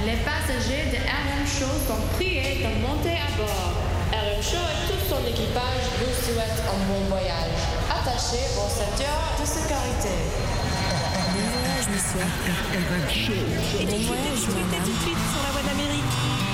Les passagers de RM Show sont priés de monter à bord. RM Show et tout son équipage vous souhaitent un bon voyage. Attachez vos ceintures de sécurité. Bon voyage, monsieur. RM Show. Bon voyage, madame. Tout de suite sur la voie d'Amérique.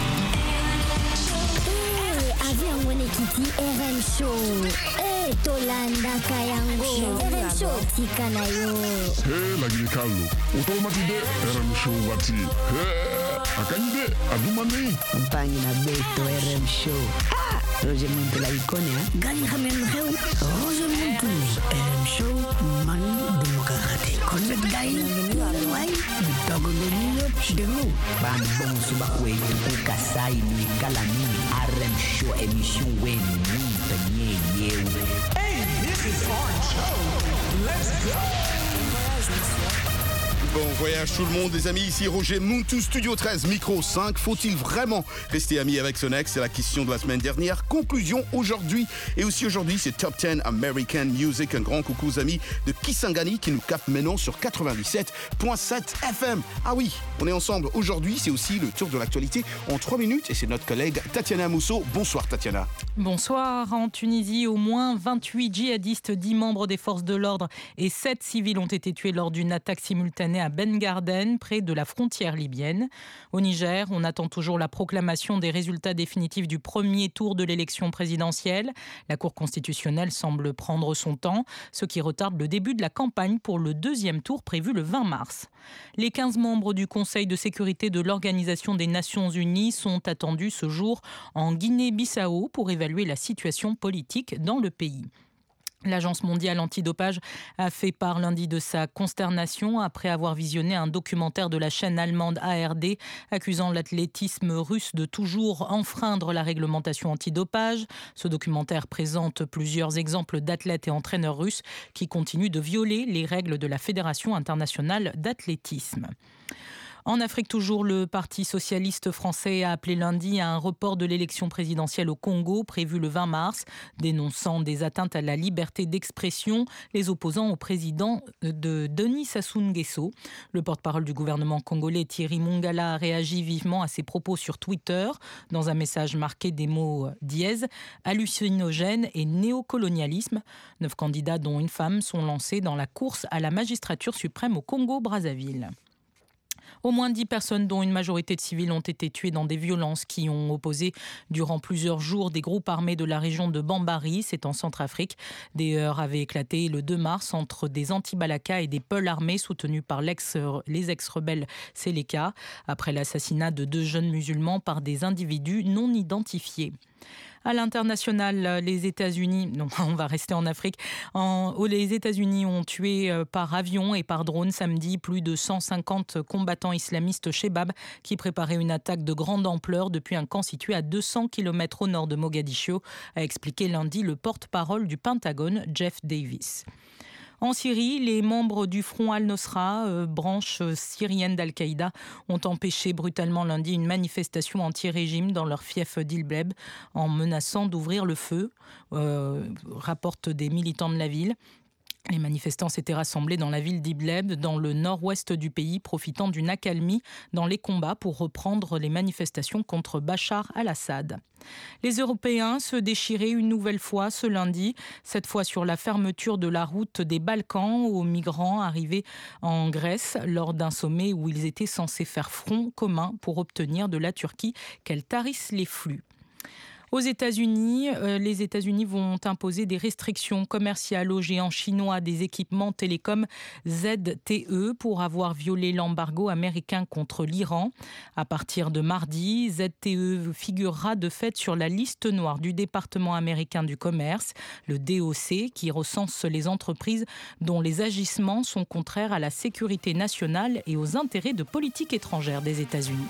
Avion Wenekiti RM Show. Tolanda Kayango. RM Show Tikanayo. Lagi Carlo. Automatide RM Show wati. Akanyide adumani. Compagnie na Beto RM Show. Roger Monte la icône, Gali Hamem Heu. Roger Monte. RM Show, man demokrate. Convert guy. Why? Dogo Lenino, Chidero. Bambon Subakwe, Kasai, Kalami, RM Show, émission Wen, Hey, this is RM Show. Let's go. Bon voyage tout le monde, les amis, ici Roger Muntu, Studio 13, micro 5. Faut-il vraiment rester ami avec son ex? C'est la question de la semaine dernière. Conclusion aujourd'hui. Et aussi aujourd'hui, c'est Top 10 American Music. Un grand coucou aux amis de Kisangani qui nous captent maintenant sur 97.7 FM. Ah oui, on est ensemble. Aujourd'hui, c'est aussi le tour de l'actualité en 3 minutes. Et c'est notre collègue Tatiana Mousso. Bonsoir Tatiana. Bonsoir. En Tunisie, au moins 28 djihadistes, 10 membres des forces de l'ordre et 7 civils ont été tués lors d'une attaque simultanée à Ben Garden, près de la frontière libyenne. Au Niger, on attend toujours la proclamation des résultats définitifs du premier tour de l'élection présidentielle. La Cour constitutionnelle semble prendre son temps, ce qui retarde le début de la campagne pour le deuxième tour prévu le 20 mars. Les 15 membres du Conseil de sécurité de l'Organisation des Nations Unies sont attendus ce jour en Guinée-Bissau pour évaluer la situation politique dans le pays. L'Agence mondiale antidopage a fait part lundi de sa consternation après avoir visionné un documentaire de la chaîne allemande ARD accusant l'athlétisme russe de toujours enfreindre la réglementation antidopage. Ce documentaire présente plusieurs exemples d'athlètes et entraîneurs russes qui continuent de violer les règles de la Fédération internationale d'athlétisme. En Afrique toujours, le Parti socialiste français a appelé lundi à un report de l'élection présidentielle au Congo prévu le 20 mars, dénonçant des atteintes à la liberté d'expression, les opposants au président de Denis Sassou Nguesso. Le porte-parole du gouvernement congolais Thierry Mongala a réagi vivement à ces propos sur Twitter dans un message marqué des mots dièse, hallucinogène et néocolonialisme. 9 candidats dont une femme sont lancés dans la course à la magistrature suprême au Congo-Brazzaville. Au moins 10 personnes, dont une majorité de civils, ont été tuées dans des violences qui ont opposé durant plusieurs jours des groupes armés de la région de Bambari, c'est en Centrafrique. Des heurts avaient éclaté le 2 mars entre des anti-Balaka et des Peuls armés soutenus par les ex-rebelles Séléka, après l'assassinat de 2 jeunes musulmans par des individus non identifiés. À l'international, les États-Unis, non, on va rester en Afrique, les États-Unis ont tué par avion et par drone samedi plus de 150 combattants islamistes Shebab qui préparaient une attaque de grande ampleur depuis un camp situé à 200 km au nord de Mogadiscio, a expliqué lundi le porte-parole du Pentagone, Jeff Davis. En Syrie, les membres du Front al-Nosra, branche syrienne d'Al-Qaïda, ont empêché brutalement lundi une manifestation anti-régime dans leur fief d'Idlib en menaçant d'ouvrir le feu, rapportent des militants de la ville. Les manifestants s'étaient rassemblés dans la ville d'Idlib, dans le nord-ouest du pays, profitant d'une accalmie dans les combats pour reprendre les manifestations contre Bachar al-Assad. Les Européens se déchiraient une nouvelle fois ce lundi, cette fois sur la fermeture de la route des Balkans aux migrants arrivés en Grèce lors d'un sommet où ils étaient censés faire front commun pour obtenir de la Turquie qu'elle tarisse les flux. Aux États-Unis, les États-Unis vont imposer des restrictions commerciales aux géants chinois des équipements télécoms ZTE pour avoir violé l'embargo américain contre l'Iran. À partir de mardi, ZTE figurera de fait sur la liste noire du département américain du commerce, le DOC, qui recense les entreprises dont les agissements sont contraires à la sécurité nationale et aux intérêts de politique étrangère des États-Unis.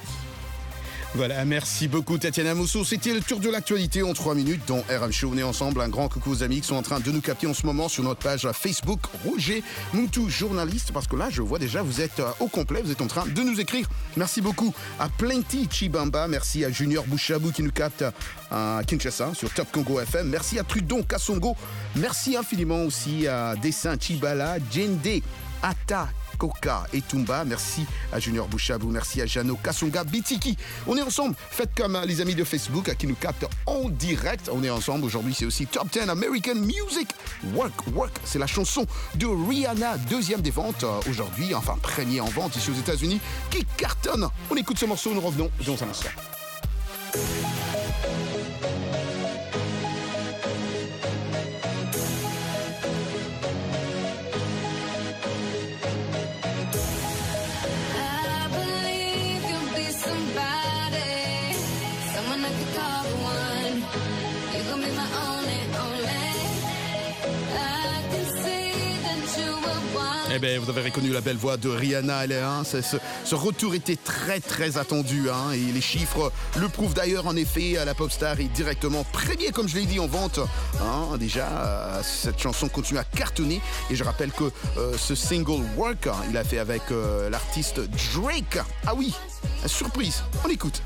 Voilà, merci beaucoup Tatiana Mousso. C'était le tour de l'actualité en 3 minutes dans RM Show. On est ensemble. Un grand coucou aux amis qui sont en train de nous capter en ce moment sur notre page Facebook. Roger Muntu, journaliste, parce que là, je vois déjà, vous êtes au complet, vous êtes en train de nous écrire. Merci beaucoup à Plenty Chibamba. Merci à Junior Bouchabou qui nous capte à Kinshasa sur Top Congo FM. Merci à Trudon Kassongo. Merci infiniment aussi à Dessin Chibala, Jende Ata Koka et Tumba. Merci à Junior Bouchabou, merci à Jano Kasonga Bitiki. On est ensemble, faites comme les amis de Facebook qui nous captent en direct. On est ensemble, aujourd'hui c'est aussi Top 10 American Music. Work, c'est la chanson de Rihanna, deuxième des ventes aujourd'hui, enfin premier en vente ici aux États-Unis, qui cartonne. On écoute ce morceau, nous revenons dans un instant. Eh bien, vous avez reconnu la belle voix de Rihanna. Ce retour était très, très attendu. Et les chiffres le prouvent d'ailleurs. En effet, la pop star est directement premier, comme je l'ai dit, en vente. Déjà, cette chanson continue à cartonner. Et je rappelle que ce single Work, il a fait avec l'artiste Drake. Ah oui, surprise. On écoute.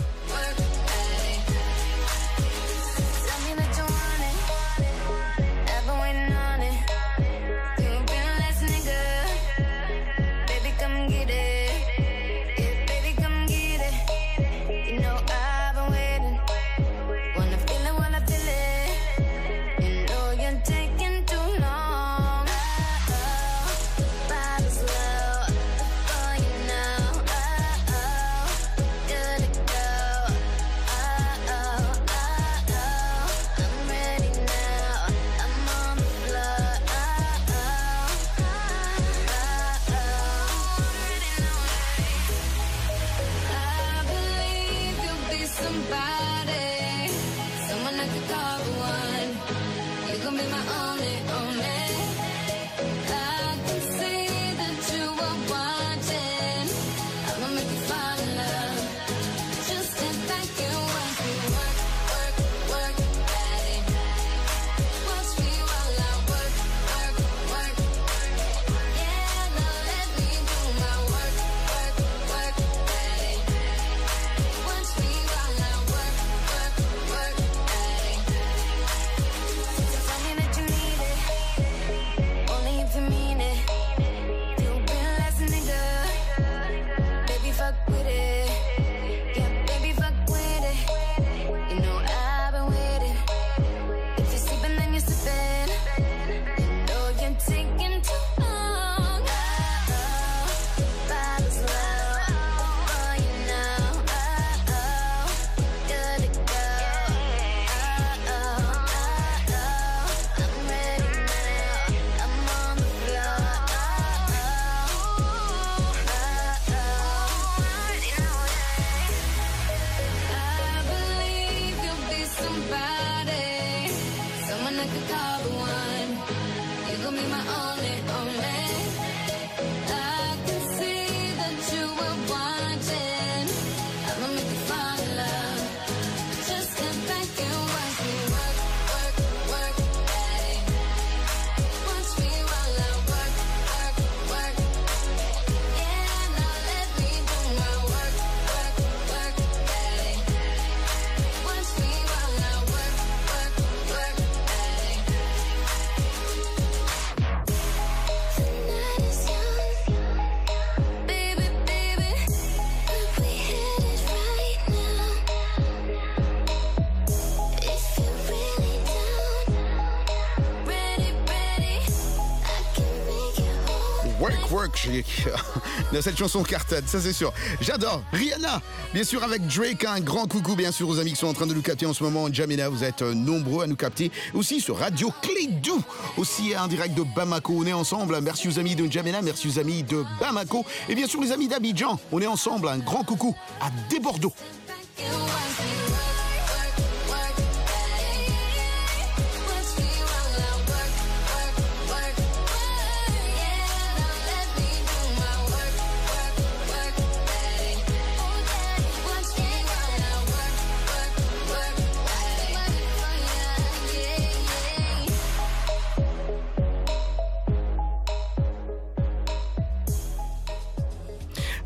Cette chanson cartonne, ça c'est sûr. J'adore. Rihanna, bien sûr avec Drake. Un grand coucou bien sûr aux amis qui sont en train de nous capter en ce moment. Jamena, vous êtes nombreux à nous capter. Aussi sur Radio Clédou, aussi en direct de Bamako. On est ensemble. Merci aux amis de Jamena, merci aux amis de Bamako. Et bien sûr les amis d'Abidjan. On est ensemble. Un grand coucou à Desbordeaux.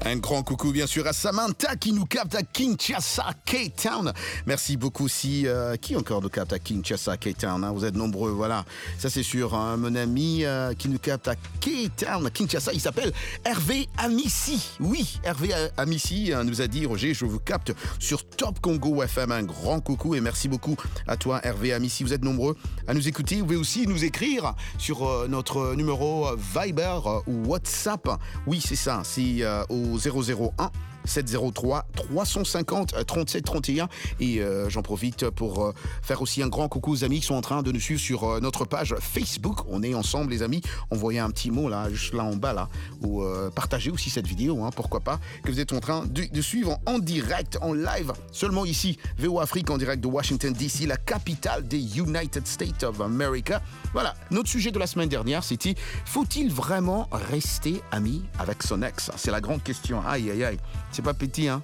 Un grand coucou bien sûr à Samantha qui nous capte à Kinshasa, Cape Town. Merci beaucoup aussi. Qui encore nous capte à Kinshasa, Cape Town, hein? Vous êtes nombreux, voilà. Ça c'est sûr, hein? Mon ami qui nous capte à Cape Town, Kinshasa, il s'appelle Hervé Amissi. Oui, Hervé Amissi nous a dit, Roger, je vous capte sur Top Congo FM. Un grand coucou et merci beaucoup à toi Hervé Amissi. Vous êtes nombreux à nous écouter. Vous pouvez aussi nous écrire sur notre numéro Viber ou WhatsApp. Oui, c'est ça, c'est au 001 703 350 37 31 et j'en profite pour faire aussi un grand coucou aux amis qui sont en train de nous suivre sur notre page Facebook. On est ensemble les amis, envoyez un petit mot là, juste là en bas là, ou partagez aussi cette vidéo, hein, pourquoi pas, que vous êtes en train de suivre en direct, en live, seulement ici, VO Afrique en direct de Washington DC, la capitale des United States of America. Voilà, notre sujet de la semaine dernière c'était, faut-il vraiment rester ami avec son ex? C'est la grande question, aïe aïe aïe. C'est pas petit, hein?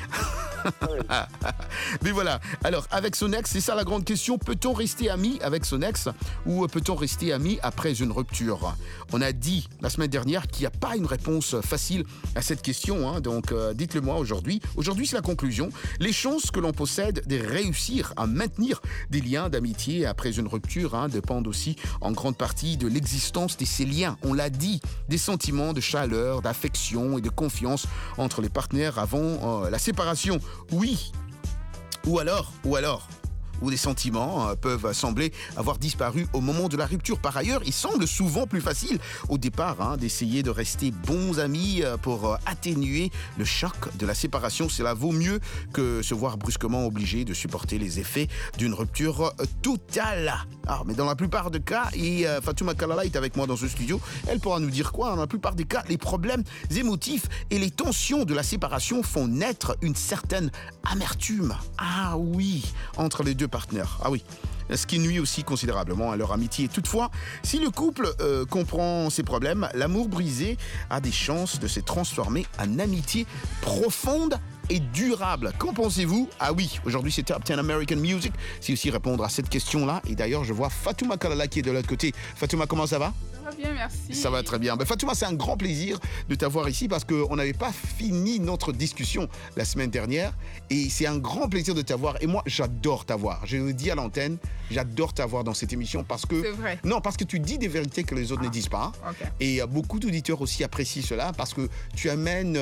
Mais voilà, alors avec son ex, c'est ça la grande question. Peut-on rester ami avec son ex ou peut-on rester ami après une rupture? On a dit la semaine dernière qu'il n'y a pas une réponse facile à cette question, hein, donc dites-le moi aujourd'hui. Aujourd'hui, c'est la conclusion. Les chances que l'on possède de réussir à maintenir des liens d'amitié après une rupture, hein, dépendent aussi en grande partie de l'existence de ces liens. On l'a dit, des sentiments de chaleur, d'affection et de confiance entre les partenaires avant la séparation. Oui, ou alors, où des sentiments peuvent sembler avoir disparu au moment de la rupture. Par ailleurs, il semble souvent plus facile au départ, hein, d'essayer de rester bons amis pour atténuer le choc de la séparation. Cela vaut mieux que se voir brusquement obligé de supporter les effets d'une rupture totale. Alors, mais dans la plupart des cas, et Fatouma Kalala est avec moi dans ce studio, elle pourra nous dire quoi? Dans la plupart des cas, les problèmes émotifs et les tensions de la séparation font naître une certaine amertume. Ah oui, entre les deux partenaires. Ah oui. Ce qui nuit aussi considérablement à leur amitié. Toutefois, si le couple comprend ses problèmes, l'amour brisé a des chances de se transformer en amitié profonde et durable. Qu'en pensez-vous? Ah oui, aujourd'hui c'est Top 10 American Music. C'est aussi répondre à cette question-là. Et d'ailleurs, je vois Fatouma Kalala qui est de l'autre côté. Fatouma, comment ça va? Ça va bien, merci. Ça va très bien. Ben, Fatouma, c'est un grand plaisir de t'avoir ici parce qu'on n'avait pas fini notre discussion la semaine dernière. Et c'est un grand plaisir de t'avoir. Et moi, j'adore t'avoir. Je le dis à l'antenne, j'adore t'avoir dans cette émission parce que... C'est vrai. Non, parce que tu dis des vérités que les autres ne disent pas. Okay. Et beaucoup d'auditeurs aussi apprécient cela parce que tu amènes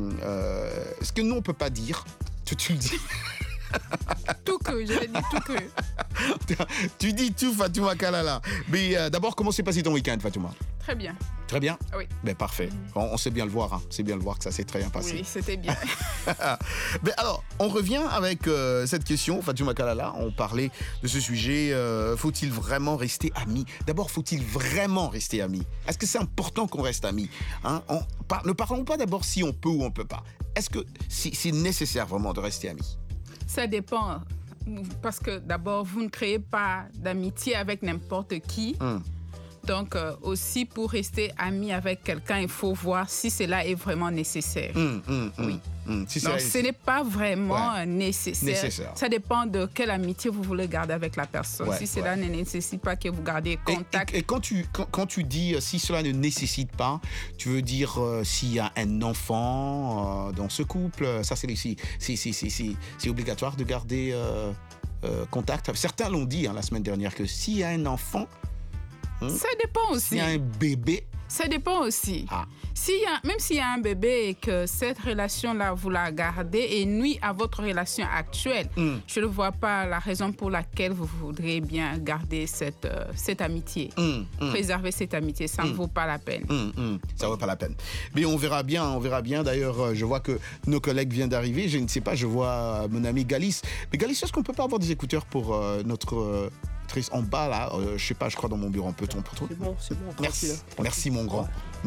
ce que nous, on ne peut pas dire. Tu le dis. Tout cru, je l'ai dit tout cru. Tu dis tout, Fatouma Kalala. Mais d'abord, comment s'est passé ton week-end, Fatouma? Très bien. Très bien? Oui. Ben, parfait. On sait bien le voir. Hein. C'est bien le voir que ça s'est très bien passé. Oui, c'était bien. Ben, alors, on revient avec cette question, Fatouma Kalala. On parlait de ce sujet. Faut-il vraiment rester amis? D'abord, faut-il vraiment rester amis? Est-ce que c'est important qu'on reste amis, hein? Ne parlons pas d'abord si on peut ou on ne peut pas. Est-ce que c'est nécessaire vraiment de rester amis? Ça dépend. Parce que d'abord, vous ne créez pas d'amitié avec n'importe qui. Donc, aussi, pour rester ami avec quelqu'un, il faut voir si cela est vraiment nécessaire. Oui. Si donc, ce n'est pas vraiment nécessaire. Ça dépend de quelle amitié vous voulez garder avec la personne. Si cela ne nécessite pas que vous gardiez contact. Et quand tu dis si cela ne nécessite pas, tu veux dire s'il y a un enfant dans ce couple, ça c'est obligatoire de garder contact. Certains l'ont dit la semaine dernière que s'il y a un enfant, ça dépend aussi. S'il y a un bébé, ça dépend aussi. Même s'il y a un bébé et que cette relation-là, vous la gardez et nuit à votre relation actuelle, je ne vois pas la raison pour laquelle vous voudriez bien garder cette amitié. Préserver cette amitié, ça ne vaut pas la peine. Ça ne vaut pas la peine. Mais on verra bien. D'ailleurs, je vois que nos collègues viennent d'arriver. Je ne sais pas, je vois mon ami Galis. Mais Galis, est-ce qu'on ne peut pas avoir des écouteurs pour notre... en bas là, je sais pas, je crois dans mon bureau, un peu ton pour toi. C'est bon. Merci mon grand.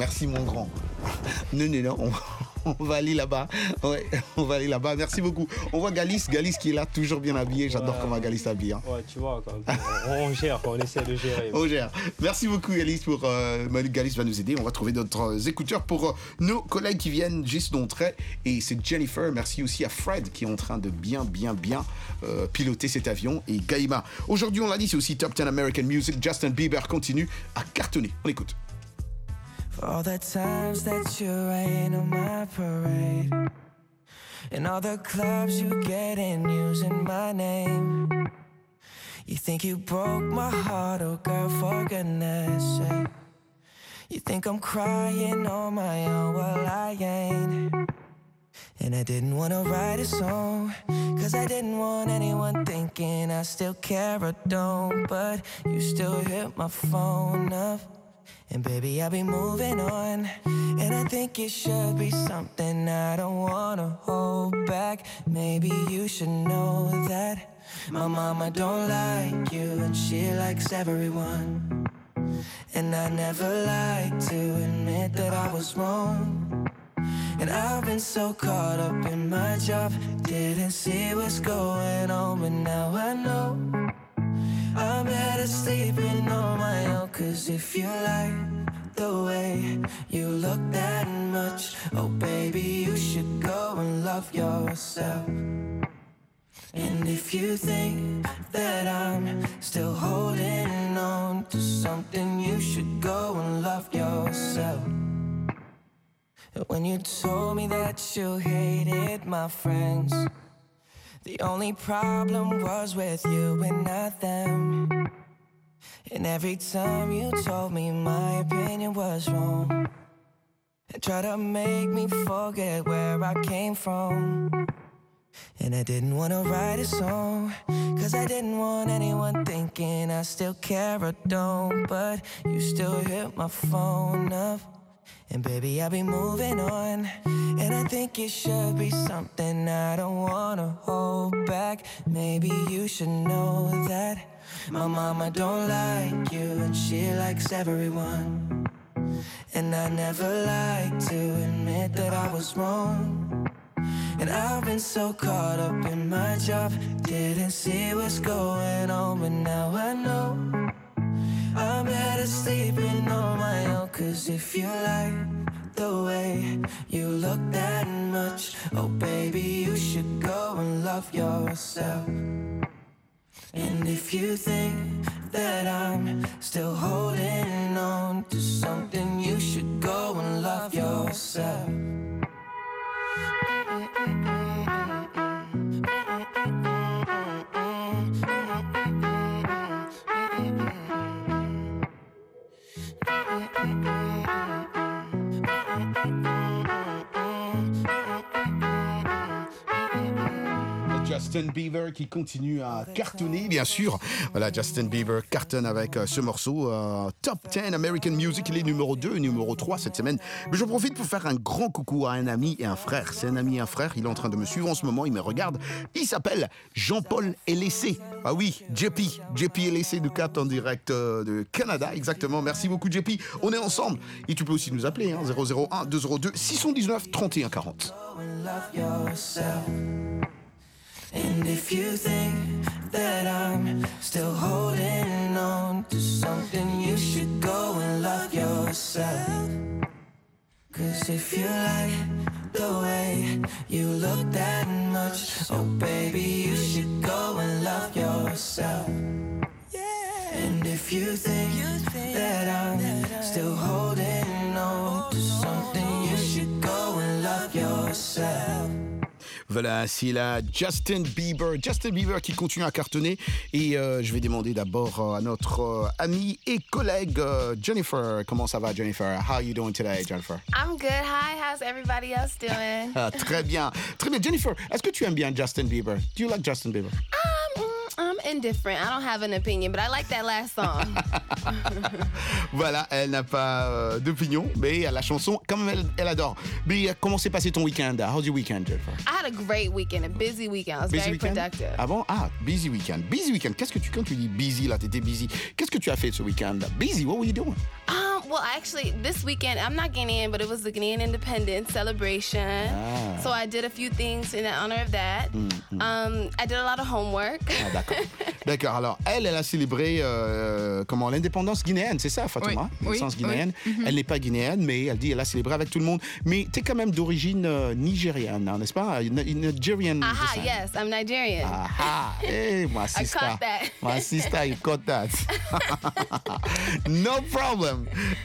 Non, on va aller là-bas. Ouais, on va aller là-bas. Merci beaucoup. On voit Galis qui est là, toujours bien habillé. J'adore comment Galis s'habille. Hein. Ouais, tu vois, on gère, on essaie de gérer. On gère. Merci beaucoup Galis Galis va nous aider. On va trouver d'autres écouteurs pour nos collègues qui viennent juste d'entrer. Et c'est Jennifer. Merci aussi à Fred qui est en train de bien piloter cet avion. Et Gaïma. Aujourd'hui, on l'a dit, c'est aussi Top 10 American Music. Justin Bieber continue à cartonner. On écoute. For all the times that you rain on my parade, and all the clubs you get in using my name. You think you broke my heart, oh girl, for goodness sake. You think I'm crying on my own, well I ain't. And I didn't wanna write a song, cause I didn't want anyone thinking I still care or don't. But you still hit my phone up, and baby I'll be moving on. And I think it should be something I don't wanna hold back. Maybe you should know that my mama don't like you, and she likes everyone. And I never like to admit that I was wrong. And I've been so caught up in my job, didn't see what's going on. But now I know I'm better sleeping on my own. Cause if you like the way you look that much, oh baby, you should go and love yourself. And if you think that I'm still holding on to something, you should go and love yourself. When you told me that you hated my friends, the only problem was with you and not them. And every time you told me my opinion was wrong, and tried to make me forget where I came from. And I didn't wanna write a song, cause I didn't want anyone thinking I still care or don't. But you still hit my phone up, and baby I'll be moving on. And I think it should be something I don't wanna hold back. Maybe you should know that my mama don't like you, and she likes everyone. And I never like to admit that I was wrong. And I've been so caught up in my job, didn't see what's going on. But now I know I'm better sleeping on my own. Cause if you like the way you look that much, oh baby, you should go and love yourself. And if you think that I'm still holding on to something, you should go and love yourself. Justin Bieber qui continue à cartonner, bien sûr. Voilà, Justin Bieber cartonne avec ce morceau Top 10 American Music. Il est numéro 2 et numéro 3 cette semaine. Mais je profite pour faire un grand coucou à un ami et un frère. C'est un ami et un frère. Il est en train de me suivre en ce moment. Il me regarde. Il s'appelle Jean-Paul Elessé. Ah oui, JP Elessé du Cap en direct de Canada. Exactement. Merci beaucoup, JP. On est ensemble. Et tu peux aussi nous appeler, 001 202 619 31 40. And if you think that I'm still holding on to something, you should go and love yourself. Cause if you like the way you look that much, oh baby, you should go and love yourself. And if you think that I'm still holding on to something, you should go and love yourself. Voilà, c'est la Justin Bieber qui continue à cartonner. Et je vais demander d'abord à notre amie et collègue Jennifer. Comment ça va, Jennifer? How are you doing today, Jennifer? I'm good. Hi, how's everybody else doing? Très bien. Jennifer, est-ce que tu aimes bien Justin Bieber? Do you like Justin Bieber? I'm indifferent. I don't have an opinion, but I like that last song. Voilà, elle n'a pas d'opinion, mais la chanson, quand même, elle adore. Mais comment s'est passé ton week-end? How's your weekend, Jennifer? I had a great weekend, a busy weekend. I was very productive. Ah bon? Ah, busy weekend. Busy weekend. Quand tu dis busy, là, t'étais busy. Qu'est-ce que tu as fait ce week-end? Busy, what were you doing? Well, actually, this weekend, I'm not Ghanaian, but it was the Ghanaian Independence celebration. Ah. So I did a few things in honor of that. I did a lot of homework. Ah, d'accord. Alors, elle a célébré l'indépendance guinéenne, c'est ça, Fatouma? Oui. L'indépendance guinéenne. Oui. Elle n'est pas guinéenne, mais elle dit qu'elle a célébré avec tout le monde. Mais tu es quand même d'origine nigériane, n'est-ce pas? Nigerian. Aha, yes, I'm Nigerian. Aha, hey, my sister. I caught that. My sister, you caught that. No problem.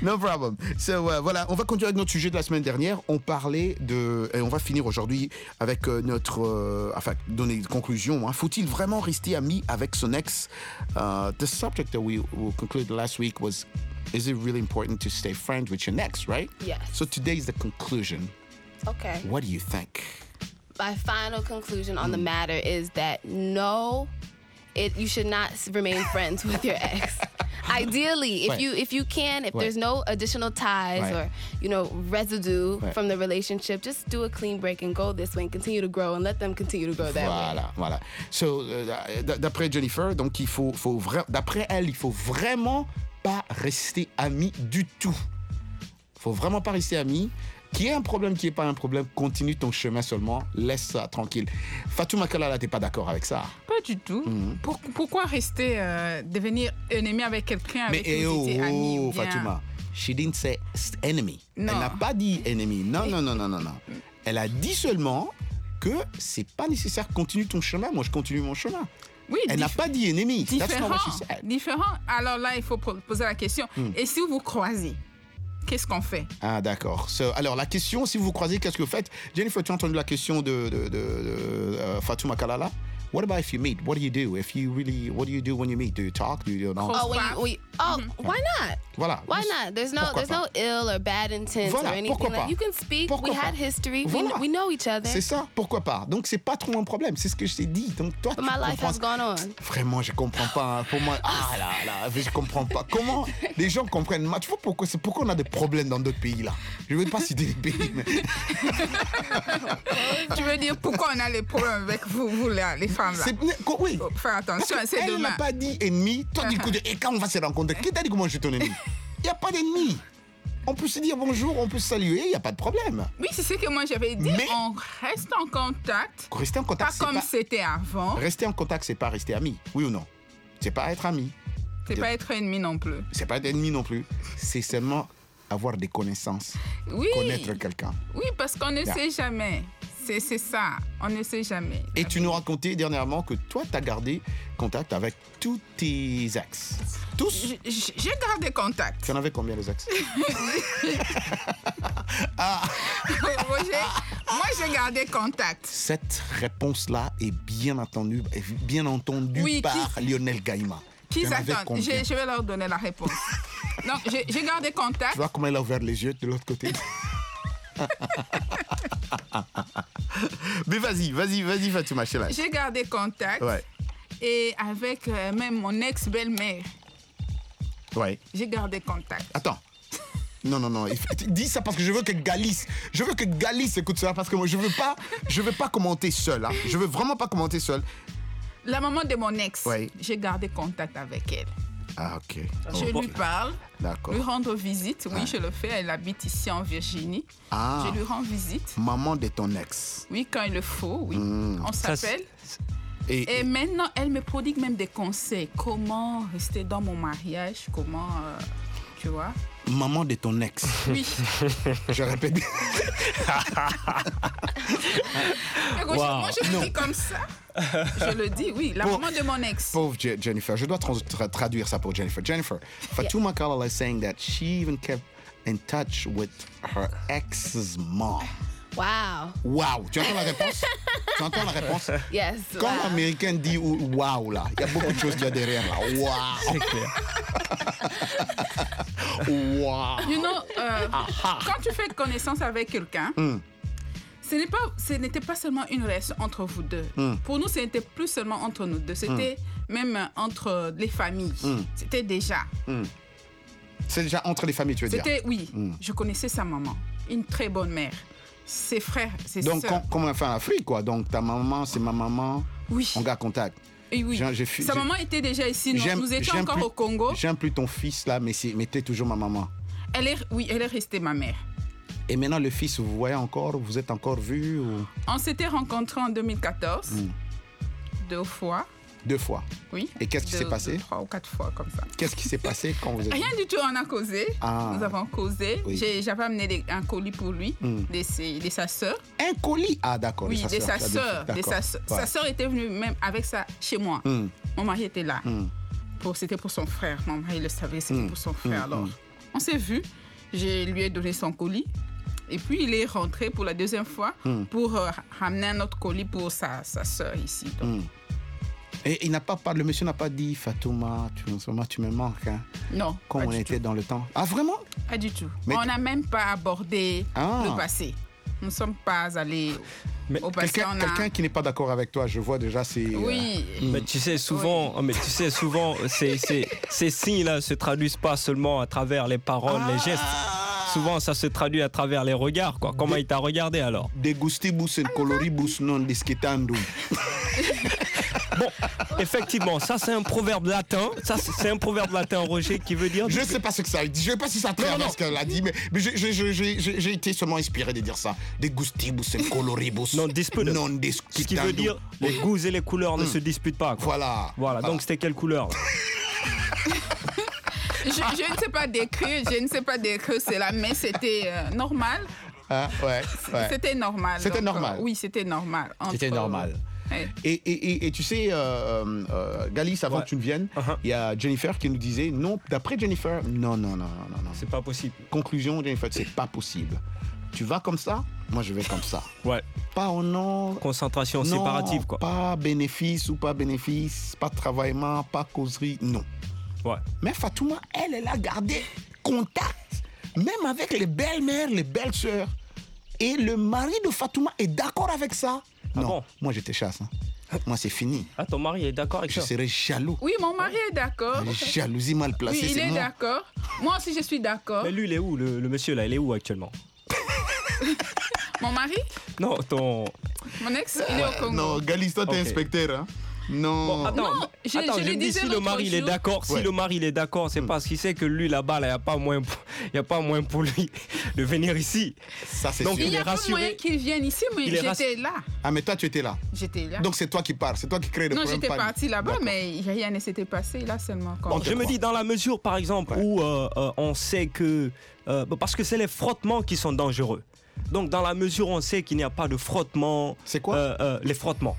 No problem. So, voilà, on va continuer avec notre sujet de la semaine dernière. On parlait et on va finir aujourd'hui avec donner une conclusion. Hein. Faut-il vraiment rester ami avec son ex? The subject that we concluded last week was, is it really important to stay friends with your ex, right? Yes. So today is the conclusion. Okay. What do you think? My final conclusion on the matter is that no, you should not remain friends with your ex. Ideally, if you can, if there's no additional ties or residue from the relationship, just do a clean break and go this way and continue to grow and let them continue to grow that way. Voilà. So, d'après Jennifer, donc d'après elle, il faut vraiment pas rester amis du tout. Faut vraiment pas rester amis. Qu'il y ait un problème, qu'il n'y ait pas un problème, continue ton chemin seulement, laisse ça tranquille. Fatouma Kalala, t'es pas d'accord avec ça? Pas du tout. Pourquoi rester, devenir ennemi avec quelqu'un avec qui vous étiez ami ou bien... Fatouma, she didn't say enemy. Non. Elle n'a pas dit ennemi. Non. Elle a dit seulement que c'est pas nécessaire. Continue ton chemin, moi je continue mon chemin. Oui, elle n'a pas dit ennemi. Différent. Alors là, il faut poser la question. Et si vous croisez, qu'est-ce qu'on fait? Ah, d'accord. Alors, la question, si vous vous croisez, qu'est-ce que vous faites? Jennifer, tu as entendu la question de Fatouma Kalala? What about if you meet? What do you do? What do you do when you meet? Do you talk? Do you not? Why not? Voilà. Why not? There's no ill or bad intent or anything. You can speak. We had history. We know each other. C'est ça. Pourquoi pas? Donc c'est pas trop un problème. C'est ce que je t'ai dit. Donc toi, But my life has gone on. Vraiment, je comprends pas. Pour moi, je comprends pas. Comment les gens comprennent? Tu vois pourquoi on a des problèmes dans d'autres pays là? Je veux pas citer les pays. Mais... Tu veux dire pourquoi on a les problèmes avec vous là, les femmes là? Oui. Faut faire attention. C'est elle n'a pas dit ennemi. Toi, du coup, et quand on va se rencontrer, qui t'a dit comment je suis ton ennemi? Il n'y a pas d'ennemi. On peut se dire bonjour, on peut se saluer, il n'y a pas de problème. Oui, c'est ce que moi j'avais dit. Mais on reste en contact. Rester en contact, pas comme c'était avant. Rester en contact, c'est pas rester ami. Oui ou non? C'est pas être ami. C'est pas être ennemi non plus. C'est pas être ennemi non plus. C'est seulement avoir des connaissances. Oui. Connaître quelqu'un. Oui, parce qu'on ne sait jamais. C'est ça, on ne sait jamais. Et tu nous racontais dernièrement que toi, tu as gardé contact avec tous tes ex. Tous? J'ai gardé contact. Tu en avais combien, les ex? Roger, moi, j'ai gardé contact. Cette réponse-là est bien entendue par Lionel Gaïma. Qui s'attendent? Je vais leur donner la réponse. Donc, j'ai gardé contact. Tu vois comment elle a ouvert les yeux de l'autre côté? Mais vas-y Fatouma, chérie. J'ai gardé contact. Ouais. Et avec même mon ex-belle-mère. Ouais. J'ai gardé contact. Attends. Non. Dis ça parce que je veux que Galice écoute ça parce que moi je veux pas commenter seul. Hein. Je veux vraiment pas commenter seul. La maman de mon ex. Ouais. J'ai gardé contact avec elle. Ah, ok. Je lui parle. D'accord. Lui rendre visite. Oui, je le fais. Elle habite ici en Virginie. Ah. Je lui rends visite. Maman de ton ex. Oui, quand il le faut, oui. On s'appelle. Et maintenant, elle me prodigue même des conseils. Comment rester dans mon mariage, comment, tu vois. Maman de ton ex. Oui. Je répète. Moi, je le dis comme ça. Je le dis, oui. La maman de mon ex. Pauvre Jennifer. Je dois traduire ça pour Jennifer. Jennifer, Fatouma Kalala is saying that she even kept in touch with her ex's mom. Wow. Tu entends la réponse? Yes. Quand l'américain dit wow là, il y a beaucoup de choses qu'il y a derrière là. Wow. C'est clair. Wow. You know, quand tu fais connaissance avec quelqu'un, ce n'était pas seulement une relation entre vous deux. Pour nous, ce n'était plus seulement entre nous deux. C'était même entre les familles. C'était déjà. C'est déjà entre les familles, tu veux dire? Oui. Je connaissais sa maman. Une très bonne mère. Ses frères, ses sœurs. Donc, comme on fait en Afrique, quoi. Donc, ta maman, c'est ma maman. Oui. On garde contact. Et oui. Sa maman était déjà ici. Nous étions encore au Congo. J'aime plus ton fils, là, mais t'es toujours ma maman. Elle est restée ma mère. Et maintenant, le fils, vous voyez encore? Vous êtes encore vus ou... On s'était rencontrés en 2014. 2 fois. 2 fois? Oui. Et qu'est-ce qui s'est passé? 3 ou 4 fois, comme ça. Qu'est-ce qui s'est passé quand vous êtes... Rien du tout, on a causé. Nous avons causé. Oui. J'avais amené un colis pour lui, de sa sœur. Un colis? Ah, d'accord. Oui, de sa sœur. Sa sœur était venue même avec ça chez moi. Mon mari était là. C'était pour son frère. Mon mari le savait, c'était pour son frère. Alors, On s'est vu, je lui ai donné son colis. Et puis, il est rentré pour la deuxième fois pour ramener un autre colis pour sa sœur ici. Donc. Et le monsieur n'a pas dit, Fatouma, tu me manques. Hein. Non. Comme on était dans le temps. Ah, vraiment? Pas du tout. On n'a même pas abordé le passé. Nous ne sommes pas allés au passé. Quelqu'un qui n'est pas d'accord avec toi, je vois déjà, c'est... Oui. Mais tu sais, souvent, ces signes-là ne se traduisent pas seulement à travers les paroles, les gestes. Souvent, ça se traduit à travers les regards, quoi. Comment il t'a regardé, alors? De gustibus et coloribus non discutandum. Bon, effectivement, ça c'est un proverbe latin. Roger, qui veut dire... Je ne sais pas ce que ça dit. Je ne sais pas si ça traverse ce qu'elle a dit, mais j'ai été seulement inspiré de dire ça. De gustibus et coloribus non discutandum. Ce qui veut dire les goûts et les couleurs ne se disputent pas, quoi. Voilà. Donc c'était quelle couleur, là? Je ne sais pas décrire cela, mais c'était normal. C'était normal. C'était normal. Oui, c'était normal. C'était normal. Ouais. Et tu sais, Galice, avant que tu ne viennes, il y a Jennifer qui nous disait, non, d'après Jennifer, non. C'est pas possible. Conclusion, Jennifer, c'est pas possible. Tu vas comme ça, moi je vais comme ça. Ouais. Pas au nom. Concentration séparative, quoi. Pas bénéfice ou pas bénéfice, pas travaillement, pas causerie, non. Ouais. Mais Fatouma, elle a gardé contact, même avec les belles-mères, les belles-sœurs. Et le mari de Fatouma est d'accord avec ça. Non, bon? Moi je te chasse. Hein. Moi c'est fini. Ah, ton mari est d'accord avec ça? Je serais jaloux. Oui, mon mari est d'accord. Jalousie mal placée, oui, il est d'accord. Moi aussi je suis d'accord. Mais lui, il est où, le monsieur là? Il est où actuellement? Mon mari? Non, mon ex, il est au Congo. Non, Galice, toi t'es inspecteur, hein? Non. Bon, attends, je me dis, si le mari il est d'accord, c'est parce qu'il sait que lui là-bas, il n'y a pas moyen pour lui de venir ici. Ça, c'est donc sûr. Il n'y a pas moyen qu'il vienne ici, mais j'étais là. Ah, mais toi, tu étais là? J'étais là. Donc c'est toi qui pars, c'est toi qui crée le problème. Non, j'étais partie là-bas, mais rien ne s'était passé là seulement. Bon, je me dis, dans la mesure, par exemple, où on sait que... parce que c'est les frottements qui sont dangereux. Donc, dans la mesure où on sait qu'il n'y a pas de frottement... C'est quoi? Les frottements.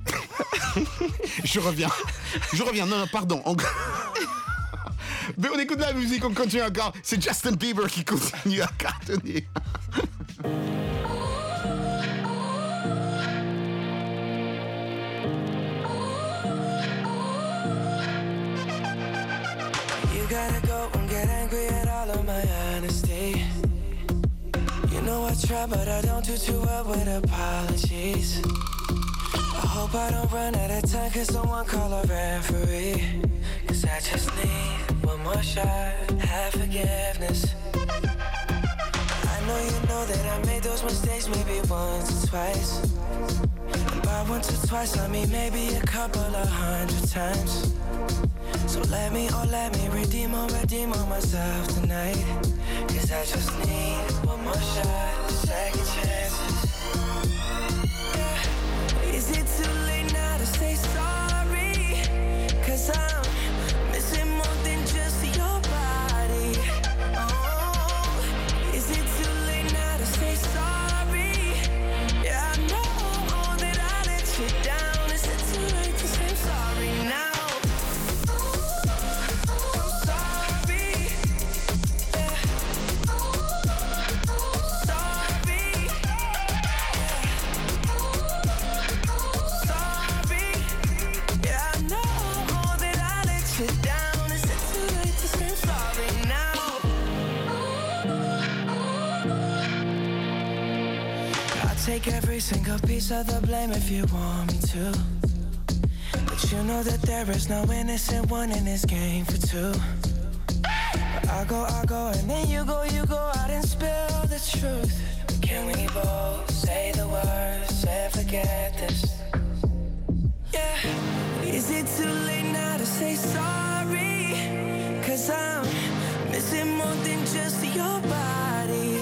Je reviens. Non, pardon. Mais on écoute la musique, on continue encore. C'est Justin Bieber qui continue à cartonner. You gotta go and get angry at all of my honesty. You know I try, but I don't do too well with apologies. I hope I don't run out of time, cause someone call a referee. Cause I just need one more shot, have forgiveness. I know you know that I made those mistakes maybe once or twice. And by once or twice I mean maybe a couple of 100 times. So let me redeem on myself tonight. Cause I just need one more shot, second chances. Yeah. Is it too late now to say sorry? Cause I'm missing more than just your body. Oh, is it too late now to say sorry? Yeah, I know that I let you down. Is it too late to say sorry now? Take every single piece of the blame if you want me to. But you know that there is no innocent one in this game for two. But I go, and then you go out and spill the truth. But can we both say the words and forget this? Yeah. Is it too late now to say sorry? Cause I'm missing more than just your body.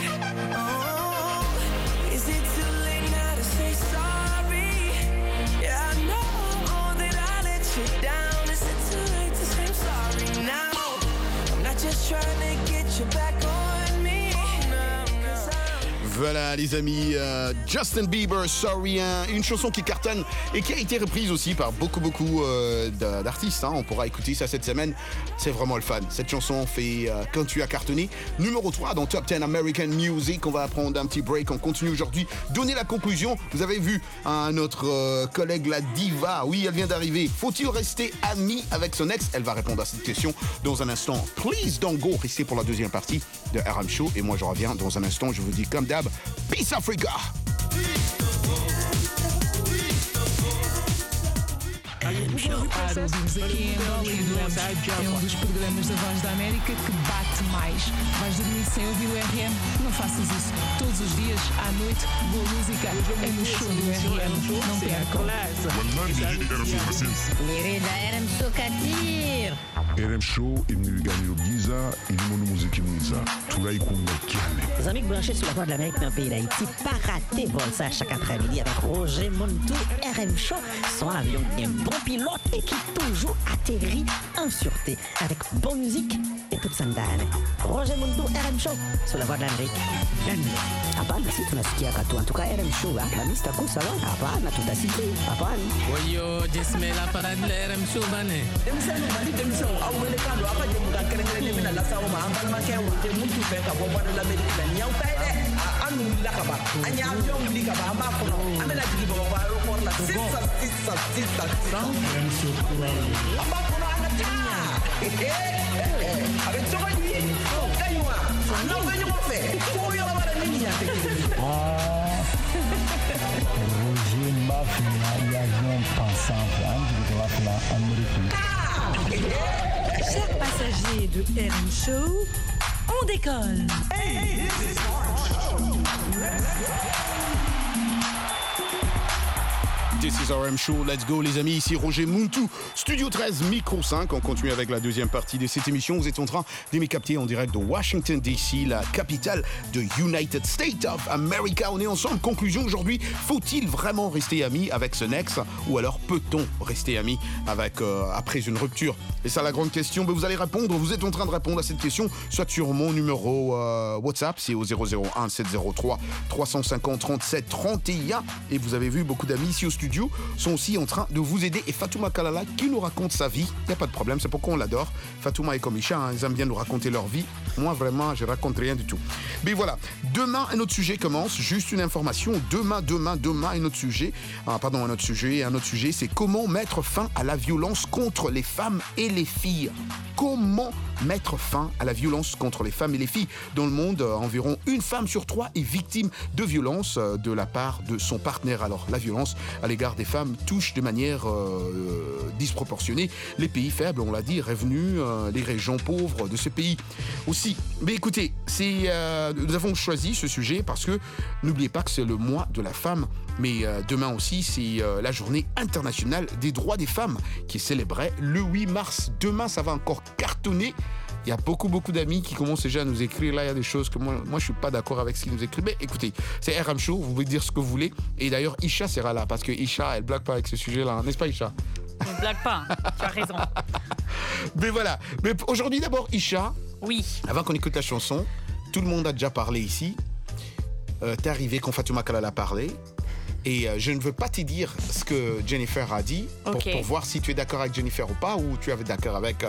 Voilà les amis, Justin Bieber, Sorry, une chanson qui cartonne et qui a été reprise aussi par beaucoup d'artistes. On pourra écouter ça cette semaine, c'est vraiment le fun. Cette chanson fait Quand tu as cartonné. Numéro 3 dans Top 10 American Music. On va prendre un petit break, on continue aujourd'hui. Donner la conclusion, vous avez vu notre collègue la diva, oui elle vient d'arriver. Faut-il rester ami avec son ex? Elle va répondre à cette question dans un instant. Please don't go, restez pour la deuxième partie de RM Show et moi je reviens dans un instant. Je vous dis comme d'hab, Peace Africa. Ouvimos aqui em Bollywood é dos programas da Voz da América que bate mais. Vais dormir sem ouvir o RM? Não faças isso. Todos os dias, à noite, boa música é no show do RM. Não percam. Mirida RM Show Katir. RM Show imniganyiro byiza irimo n'umuziki mwiza turayikunda cyane. Les amis branchés sur la Voix de l'Amérique dans le pays d'Haïti, pas rater vol ça chaque après-midi avec Roger Montou, RM Show, son avion bien bon pilote et qui toujours atterrit en sûreté avec bonne musique et toute sandale. Roger Montou, RM Show, sur la Voix de l'Amérique. Hapana, si tunasikia katu. En tout cas, RM Show, la lista cool, ça va? Hapana, tutasikia. Hapana. Oyo, jisme la parade de RM Show, bane. Roger Mafia, l'avion pensant Chers passagers de RM Show, on décolle. Hey, this is RM Show. Let's go. This is RM Show, let's go les amis, ici Roger Montou, Studio 13, Micro 5, on continue avec la deuxième partie de cette émission. Vous êtes en train de me capter en direct de Washington DC, la capitale de United States of America. On est ensemble, conclusion aujourd'hui, faut-il vraiment rester ami avec son ex ou alors peut-on rester ami avec, après une rupture? Et ça la grande question, vous allez répondre, vous êtes en train de répondre à cette question, soit sur mon numéro WhatsApp, c'est au 001 703 350 37 31 et vous avez vu beaucoup d'amis ici au studio sont aussi en train de vous aider. Et Fatouma Kalala qui nous raconte sa vie, il n'y a pas de problème, c'est pourquoi on l'adore. Fatouma et comme Isha, ils aiment bien nous raconter leur vie. Moi vraiment, je raconte rien du tout. Mais voilà, demain un autre sujet commence, juste une information, demain un autre sujet, un autre sujet, c'est comment mettre fin à la violence contre les femmes et les filles. Comment mettre fin à la violence contre les femmes et les filles. Dans le monde, environ une femme sur 3 est victime de violence de la part de son partenaire. Alors la violence à l'égard des femmes touche de manière disproportionnée les pays faibles, on l'a dit, revenus, les régions pauvres de ce pays aussi. Mais écoutez, nous avons choisi ce sujet parce que n'oubliez pas que c'est le mois de la femme, mais demain aussi c'est la journée internationale des droits des femmes qui est célébrée le 8 mars. Demain ça va encore cartonner. Il y a beaucoup d'amis qui commencent déjà à nous écrire. Là, il y a des choses que moi je suis pas d'accord avec ce qu'ils nous écrivent. Mais écoutez, c'est RM Show, vous pouvez dire ce que vous voulez. Et d'ailleurs, Isha sera là, parce que Isha, elle blague pas avec ce sujet-là. N'est-ce pas, Isha? Je ne blague pas, tu as raison. Mais voilà. Mais aujourd'hui, d'abord, Isha. Oui. Avant qu'on écoute la chanson, tout le monde a déjà parlé ici. T'es arrivé quand Fatouma Kalala a parlé. Et je ne veux pas te dire ce que Jennifer a dit pour voir si tu es d'accord avec Jennifer ou pas, ou tu es d'accord avec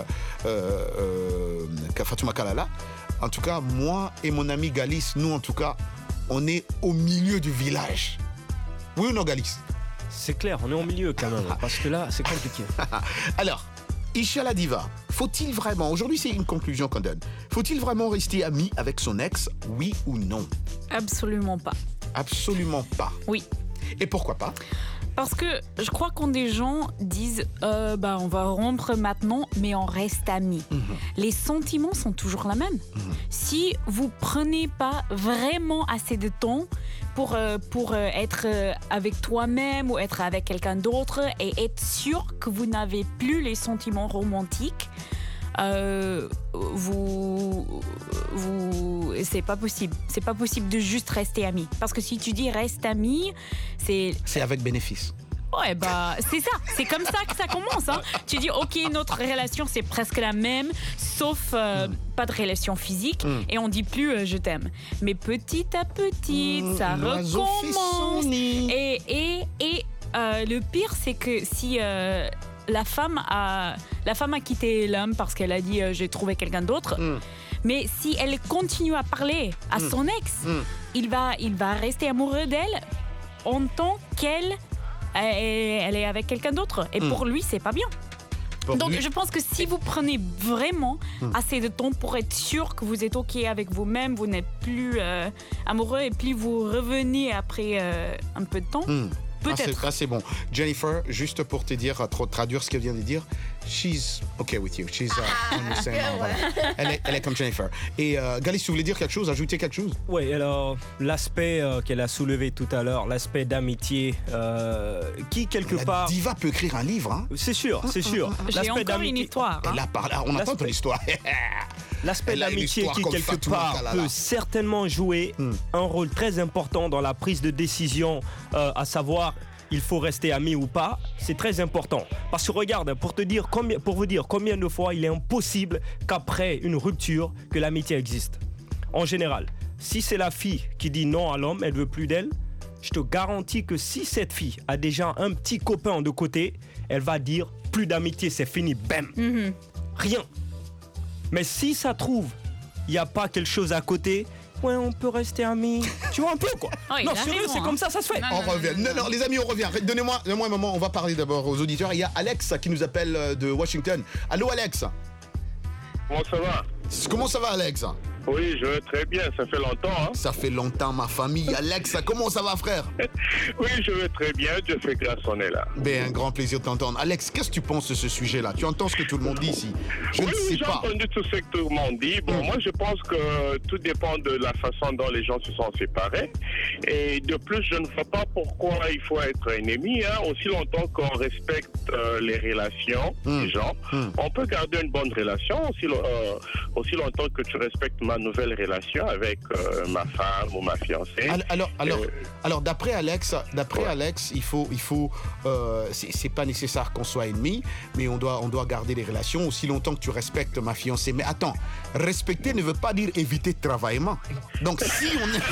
Fatouma Kalala. En tout cas, moi et mon ami Galis, nous en tout cas, on est au milieu du village. Oui ou non, Galis? C'est clair, on est au milieu quand même, parce que là, c'est compliqué. Alors, Isha la diva, faut-il vraiment, aujourd'hui c'est une conclusion qu'on donne, faut-il vraiment rester ami avec son ex, oui ou non? Absolument pas. Absolument pas. Oui. Et pourquoi pas? Parce que je crois quand des gens disent on va rompre maintenant, mais on reste amis. Les sentiments sont toujours les mêmes. Si vous prenez pas vraiment assez de temps pour être avec toi-même ou être avec quelqu'un d'autre et être sûr que vous n'avez plus les sentiments romantiques, c'est pas possible. C'est pas possible de juste rester amis. Parce que si tu dis reste amis, c'est avec bénéfice. Ouais, bah, c'est ça. C'est comme ça que ça commence. Hein. Tu dis, OK, notre relation, c'est presque la même, sauf pas de relation physique. Et on dit plus je t'aime. Mais petit à petit, ça recommence. Et le pire, c'est que si la femme a quitté l'homme parce qu'elle a dit j'ai trouvé quelqu'un d'autre, mais si elle continue à parler à son ex, il va rester amoureux d'elle en tant qu'elle est avec quelqu'un d'autre. Et pour lui, c'est pas bien. Donc je pense que si vous prenez vraiment assez de temps pour être sûr que vous êtes OK avec vous-même, vous n'êtes plus amoureux et puis vous revenez après un peu de temps, peut-être. C'est bon. Jennifer, juste pour te dire, traduire ce qu'elle vient de dire, she's OK with you. She's on the same level. Elle est comme Jennifer. Et Galis, tu voulais dire quelque chose, ajouter quelque chose? Oui, alors l'aspect qu'elle a soulevé tout à l'heure, l'aspect d'amitié, qui quelque part... Diva peut écrire un livre. Hein? C'est sûr, c'est sûr. J'ai encore une histoire. Elle a parlé, on attend ton histoire. L'aspect d'amitié qui, quelque part, peut certainement jouer un rôle très important dans la prise de décision, à savoir, il faut rester amis ou pas, c'est très important. Parce que regarde, pour vous dire combien de fois il est impossible qu'après une rupture, que l'amitié existe. En général, si c'est la fille qui dit non à l'homme, elle veut plus d'elle, je te garantis que si cette fille a déjà un petit copain de côté, elle va dire plus d'amitié, c'est fini, bam. Rien. Mais si ça trouve, il n'y a pas quelque chose à côté, ouais, on peut rester amis. Tu vois un peu quoi? Non, sérieux, c'est comme ça se fait. On revient. Non, les amis, on revient. Donnez-moi un moment, on va parler d'abord aux auditeurs. Il y a Alex qui nous appelle de Washington. Allô, Alex? Comment ça va? Comment ça va, Alex? Oui, je vais très bien, ça fait longtemps. Hein? Ça fait longtemps, ma famille. Alex, comment ça va, frère? Oui, je vais très bien, Dieu fait grâce, on est là. Ben, un grand plaisir de t'entendre. Alex, qu'est-ce que tu penses de ce sujet-là? Tu entends ce que tout le monde dit ici? Oui, j'ai entendu tout ce que tout le monde dit. Bon, moi, je pense que tout dépend de la façon dont les gens se sont séparés. Et de plus, je ne vois pas pourquoi il faut être ennemi. Hein? Aussi longtemps qu'on respecte les relations des gens, on peut garder une bonne relation. Aussi longtemps que tu respectes ma nouvelle relation avec ma femme ou ma fiancée. Alors d'après Alex, il faut c'est pas nécessaire qu'on soit ennemis, mais on doit garder les relations aussi longtemps que tu respectes ma fiancée. Mais attends, respecter ne veut pas dire éviter de travailler. Donc si on est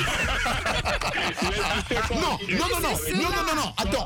non, attends,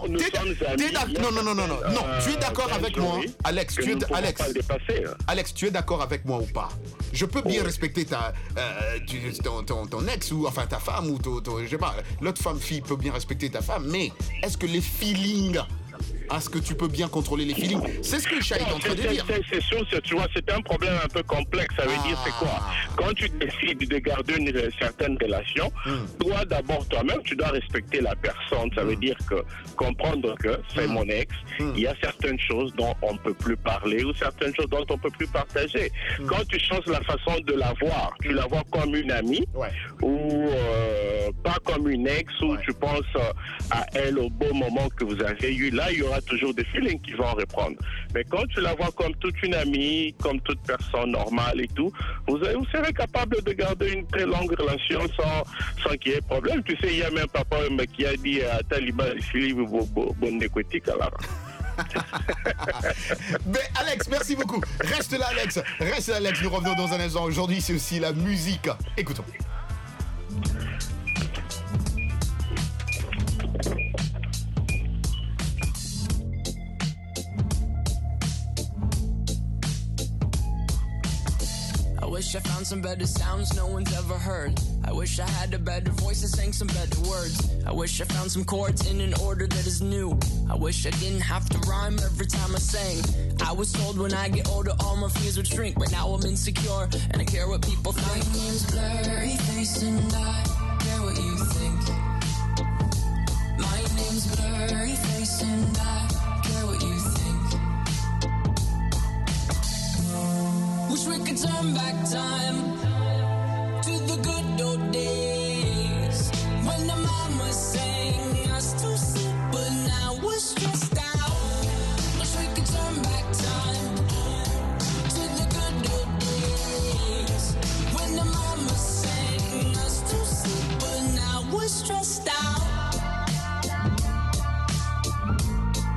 tu es d'accord avec moi, Alex, tu es d'accord avec moi ou pas? Je peux bien respecter ton ex ou enfin ta femme ou je sais pas, l'autre fille peut bien respecter ta femme, mais est-ce que les feelings, est-ce que tu peux bien contrôler les feelings? C'est ce que Shah est en train de dire. C'est sûr, tu vois, c'est un problème un peu complexe. Ça veut dire, c'est quoi? Quand tu décides de garder une certaine relation, toi d'abord, toi-même, tu dois respecter la personne. Ça veut dire que comprendre que c'est mon ex, il y a certaines choses dont on ne peut plus parler ou certaines choses dont on ne peut plus partager. Quand tu changes la façon de la voir, tu la vois comme une amie ou pas comme une ex où tu penses à elle au beau moment que vous avez eu, là, il y aura toujours des feelings qui vont reprendre. Mais quand tu la vois comme toute une amie, comme toute personne normale et tout, vous serez capable de garder une très longue relation sans qu'il y ait problème. Tu sais, il y a même papa qui a dit à Taliban, bon écoute, alors. Ben Alex, merci beaucoup. Reste là, Alex. Nous revenons dans un instant. Aujourd'hui, c'est aussi la musique. Écoutons. I wish I found some better sounds no one's ever heard. I wish I had a better voice and sang some better words. I wish I found some chords in an order that is new. I wish I didn't have to rhyme every time I sang. I was told when I get older all my fears would shrink, but now I'm insecure and I care what people think. My name's Blurryface and I care what you think. My name's Blurryface and I care what you think. Wish we could turn back time to the good old days when the mama sang us to sleep, but now we're stressed out. Wish we could turn back time to the good old days when the mama sang us to sleep, but now we're stressed out.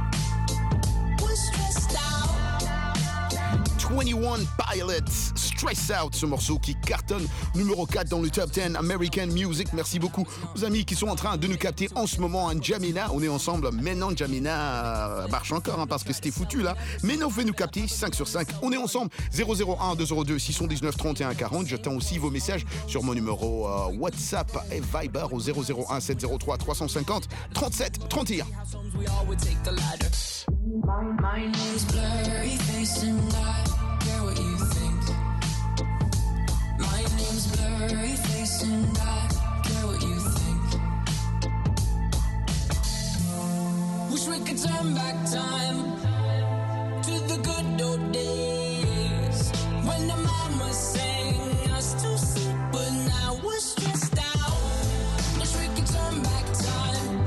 21 Pilots, Stress Out, ce morceau qui cartonne numéro 4 dans le Top 10 American Music. Merci beaucoup aux amis qui sont en train de nous capter en ce moment en Jamina. On est ensemble. Maintenant, Jamina marche encore parce que c'était foutu là. Mais non, vous pouvez nous capter 5 sur 5. On est ensemble. 001 202 619 31 40. J'attends aussi vos messages sur mon numéro WhatsApp et Viber au 001 703 350 37 31. My name's Blurry Face and I care what you think. My name's Blurry Face and I care what you think. Wish we could turn back time to the good old days when the mama sang us to sleep, but now we're stressed out. Wish we could turn back time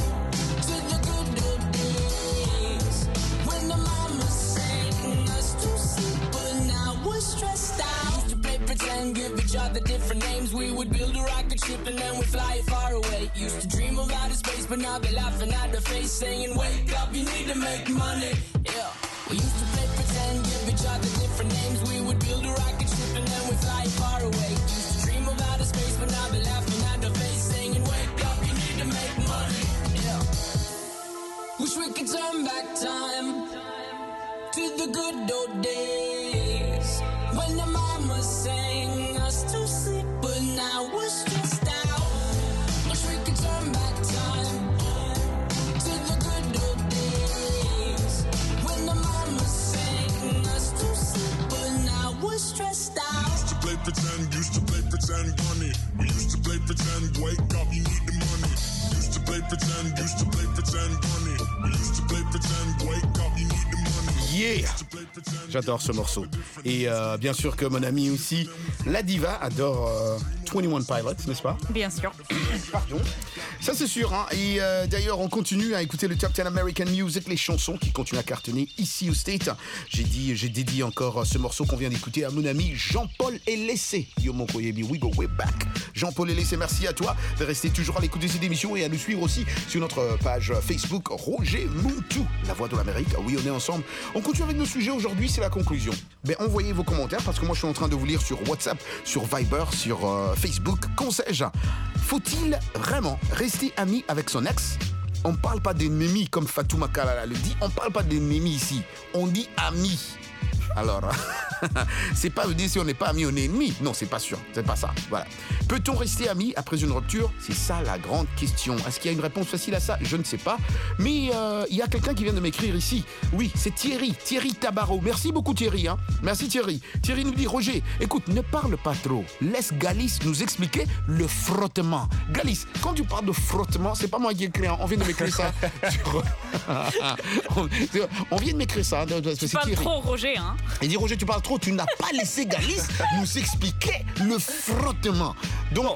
to the good old days when the mama sang us to sleep, but now we're stressed out. Used to play pretend, give each other different names. We would build a rocket ship and then we'd fly it far away. Used to dream of outer space, but now they're laughing at the face, saying, wake up, you need to make money. Yeah. We used to play pretend, give each other different names. We would build a rocket ship and then we'd fly it far away. Used to dream of outer space, but now they're laughing at the face, saying, wake up, you need to make money. Yeah. Wish we could turn back time to the good old days when the mama sang us to sleep, but now we're stressed out. Wish we could turn back time to the good old days when the mama sang us to sleep, but now we're stressed out. Used to play pretend, money. We used to play pretend, wake up, you need the money. Used to play pretend, money. We used to play pretend, wake up, you need the money. Yeah! J'adore ce morceau. Et bien sûr que mon ami aussi, la diva, adore 21 Pilots, n'est-ce pas? Bien sûr. Pardon. Ça c'est sûr. Hein. Et d'ailleurs, on continue à écouter le Top 10 American Music, les chansons qui continuent à cartonner ici au State. J'ai dédié encore ce morceau qu'on vient d'écouter à mon ami Jean-Paul Elessé. Yo mon koyebi, we go way back. Jean-Paul Elessé, merci à toi de rester toujours à l'écoute de cette émission et à nous suivre aussi sur notre page Facebook Roger Muntu, la voix de l'Amérique. Oui, on est ensemble. On continue avec nos sujets aujourd'hui, c'est la conclusion. Ben, envoyez vos commentaires parce que moi je suis en train de vous lire sur WhatsApp, sur Viber, sur Facebook. Qu'en sais-je? Faut-il vraiment rester ami avec son ex? On ne parle pas d'ennemi comme Fatouma Kalala le dit. On ne parle pas d'ennemi ici. On dit ami. Alors, c'est pas dire si on n'est pas amis, on est ennemis. Non, c'est pas sûr. C'est pas ça. Voilà. Peut-on rester amis après une rupture? C'est ça la grande question. Est-ce qu'il y a une réponse facile à ça? Je ne sais pas. Mais il y a quelqu'un qui vient de m'écrire ici. Oui, c'est Thierry Tabarot. Merci beaucoup Thierry. Hein. Merci Thierry. Thierry nous dit, Roger, écoute, ne parle pas trop. Laisse Galis nous expliquer le frottement. Galis, quand tu parles de frottement, c'est pas moi qui ai écrit. Hein. On vient de m'écrire ça. On vient de m'écrire ça. Tu parles trop, Roger. Hein. Il dit, Roger, tu parles trop. Tu n'as pas laissé Galis nous expliquer le frottement. Donc...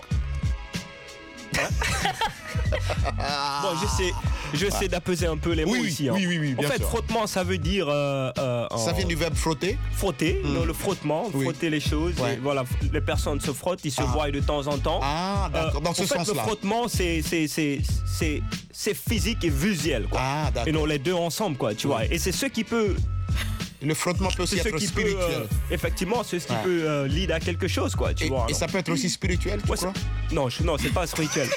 Bon, j'essaie d'apaiser un peu les mots ici. Hein. Oui, en fait, sûr. frottement, ça veut dire... ça vient du verbe frotter. Frotter, le frottement, frotter les choses. Et voilà, les personnes se frottent, ils se voient de temps en temps. Ah, d'accord, dans ce sens-là. Le frottement, c'est physique et visuel, quoi. Ah, d'accord. Et non, les deux ensemble, quoi, tu vois. Et c'est ce qui peut... Le frottement peut aussi être spirituel. Effectivement, c'est ce qui peut lead à quelque chose, quoi, tu vois. Et ça peut être aussi spirituel, tu crois? Non, c'est pas spirituel.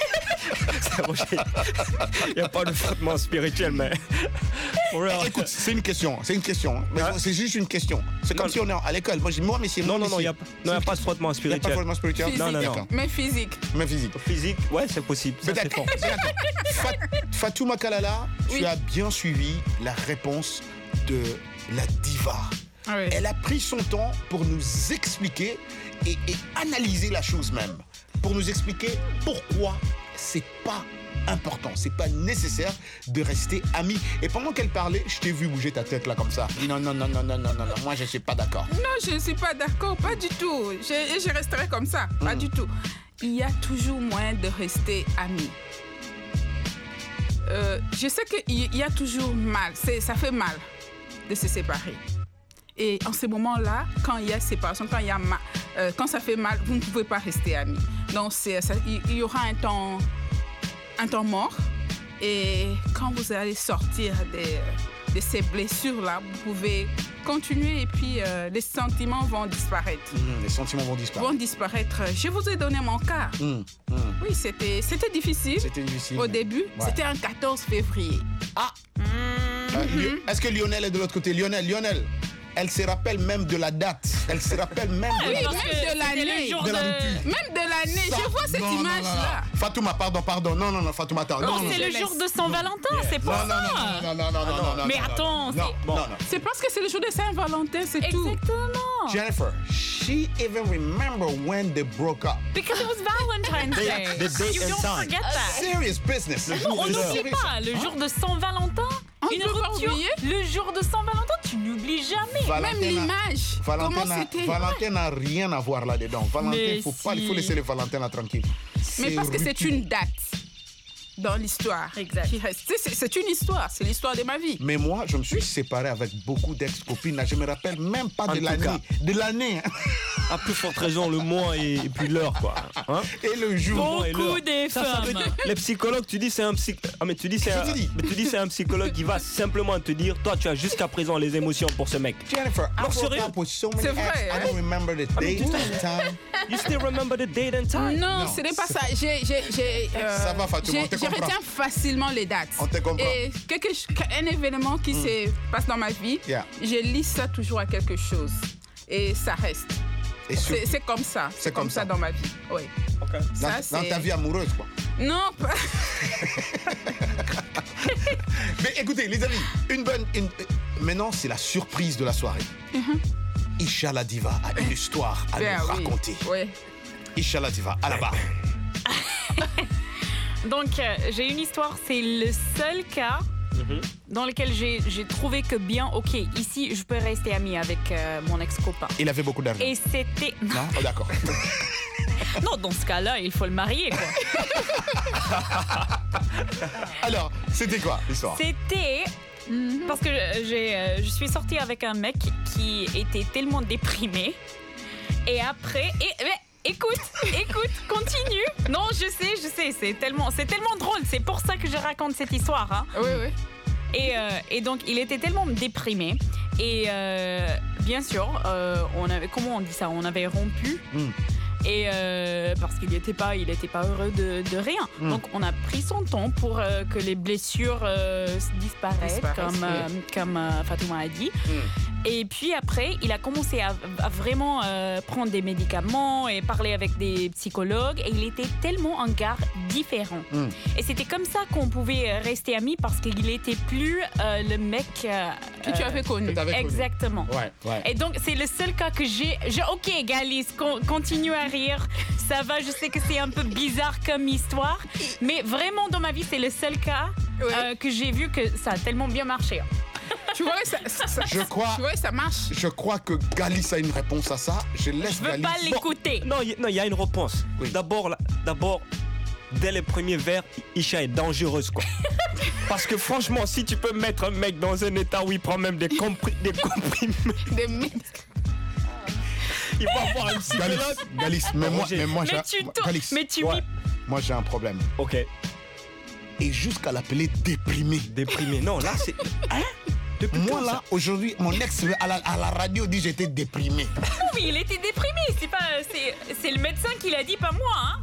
Il n'y a pas de frottement spirituel, mais... Écoute, c'est une question. C'est juste une question. C'est comme si on est à l'école. Moi, mais c'est non, il n'y a pas de frottement spirituel. Il n'y a pas de frottement spirituel? Non. Mais physique. Physique, ouais, c'est possible. Ça, c'est fort. Fatouma Kalala, tu as bien suivi la réponse de la diva. Ah oui. Elle a pris son temps pour nous expliquer et analyser la chose même. Pour nous expliquer pourquoi c'est pas important, c'est pas nécessaire de rester amis. Et pendant qu'elle parlait, je t'ai vu bouger ta tête là comme ça. Non, moi je suis pas d'accord. Non, je ne suis pas d'accord, pas du tout. Je resterai comme ça, pas du tout. Il y a toujours moyen de rester amis. Je sais qu'il y a toujours mal, ça fait mal de se séparer. Et en ce moment-là, quand il y a séparation, quand ça fait mal, vous ne pouvez pas rester amis. Donc il y aura un temps mort Et quand vous allez sortir de ces blessures-là, vous pouvez continuer et puis les sentiments vont disparaître. Les sentiments vont disparaître. Je vous ai donné mon cas. Oui, c'était difficile. C'était difficile. Au début, c'était un 14 février. Ah Est-ce que Lionel est de l'autre côté? Lionel, elle se rappelle même de la date. Elle se rappelle même de la date. Même de l'année. Même de l'année. Je vois cette image-là. Fatouma, pardon. Non, Fatouma, attends. Non, c'est le jour de Saint-Valentin, c'est pour ça. Non. Mais attends, c'est parce que c'est le jour de Saint-Valentin, c'est tout. Exactement. Jennifer, she even remember when they broke up. Because it was Valentine's Day. The date You and don't time. forget that. Serious business. On n'oublie pas le jour de Saint-Valentin. Une rupture, le jour de Saint-Valentin, tu n'oublies jamais. Même l'image. Comment c'était? Valentin n'a rien à voir là-dedans. Valentin, il faut laisser les Valentins là tranquilles. Mais parce que c'est une date dans l'histoire. Exact. C'est une histoire, c'est l'histoire de ma vie. Mais moi, je me suis séparé avec beaucoup d'ex-copines. Je me rappelle même pas de l'année. De l'année. À plus forte raison, le mois et puis l'heure, quoi. Hein? Et le jour. Beaucoup des femmes. Les psychologues, tu dis c'est un c'est un psychologue qui va simplement te dire, toi, tu as jusqu'à présent les émotions pour ce mec. Jennifer, non, sérieux. C'est vrai. I don't remember the date and time. You still remember the date and time? Non, ce n'est pas ça. Ça va, Fatouma, on te je retiens facilement les dates. On te comprend. Et un événement qui se passe dans ma vie, je lis ça toujours à quelque chose. Et ça reste. C'est comme ça. C'est comme ça dans ma vie. Oui. Okay. Dans ta vie amoureuse, quoi. Non, pas. Mais écoutez, les amis, maintenant, c'est la surprise de la soirée. Isha la Diva a une histoire à nous raconter. Oui. Isha la Diva, à la barre. Donc, j'ai une histoire, c'est le seul cas dans lequel j'ai trouvé que ok, ici, je peux rester amie avec mon ex-copain. Il avait beaucoup d'argent. Et c'était... Non, d'accord. Non, dans ce cas-là, il faut le marier, quoi. Alors, c'était quoi l'histoire? C'était... Parce que je suis sortie avec un mec qui était tellement déprimé. Et après... Écoute, continue. Non, je sais, c'est tellement drôle. C'est pour ça que je raconte cette histoire. Hein. Oui. Et donc, il était tellement déprimé. Et bien sûr, comment on dit ça? On avait rompu. Et parce qu'il n'était pas heureux de rien. Donc, on a pris son temps pour que les blessures disparaissent, comme Fatouma a dit. Et puis après, il a commencé à vraiment prendre des médicaments et parler avec des psychologues. Et il était tellement un gars différent. Et c'était comme ça qu'on pouvait rester amis parce qu'il n'était plus le mec que tu avais connu. Exactement. Ouais. Et donc, c'est le seul cas que j'ai. Ok, Galis, continue à rire. Ça va, je sais que c'est un peu bizarre comme histoire. Mais vraiment, dans ma vie, c'est le seul cas que j'ai vu que ça a tellement bien marché. Tu vois, ça marche. Je crois que Galis a une réponse à ça. Je laisse Galis. Je veux pas l'écouter. Non, il y a une réponse. Oui. D'abord, dès les premiers vers, Isha est dangereuse, quoi. Parce que franchement, si tu peux mettre un mec dans un état où il prend même des comprimés. Il va avoir un psychologue. Galis, moi j'ai un problème. Ok. Et jusqu'à l'appeler déprimé. Non, là c'est. Hein? Moi là, aujourd'hui, mon ex à la radio dit j'étais déprimé. Oui, il était déprimé. C'est le médecin qui l'a dit, pas moi.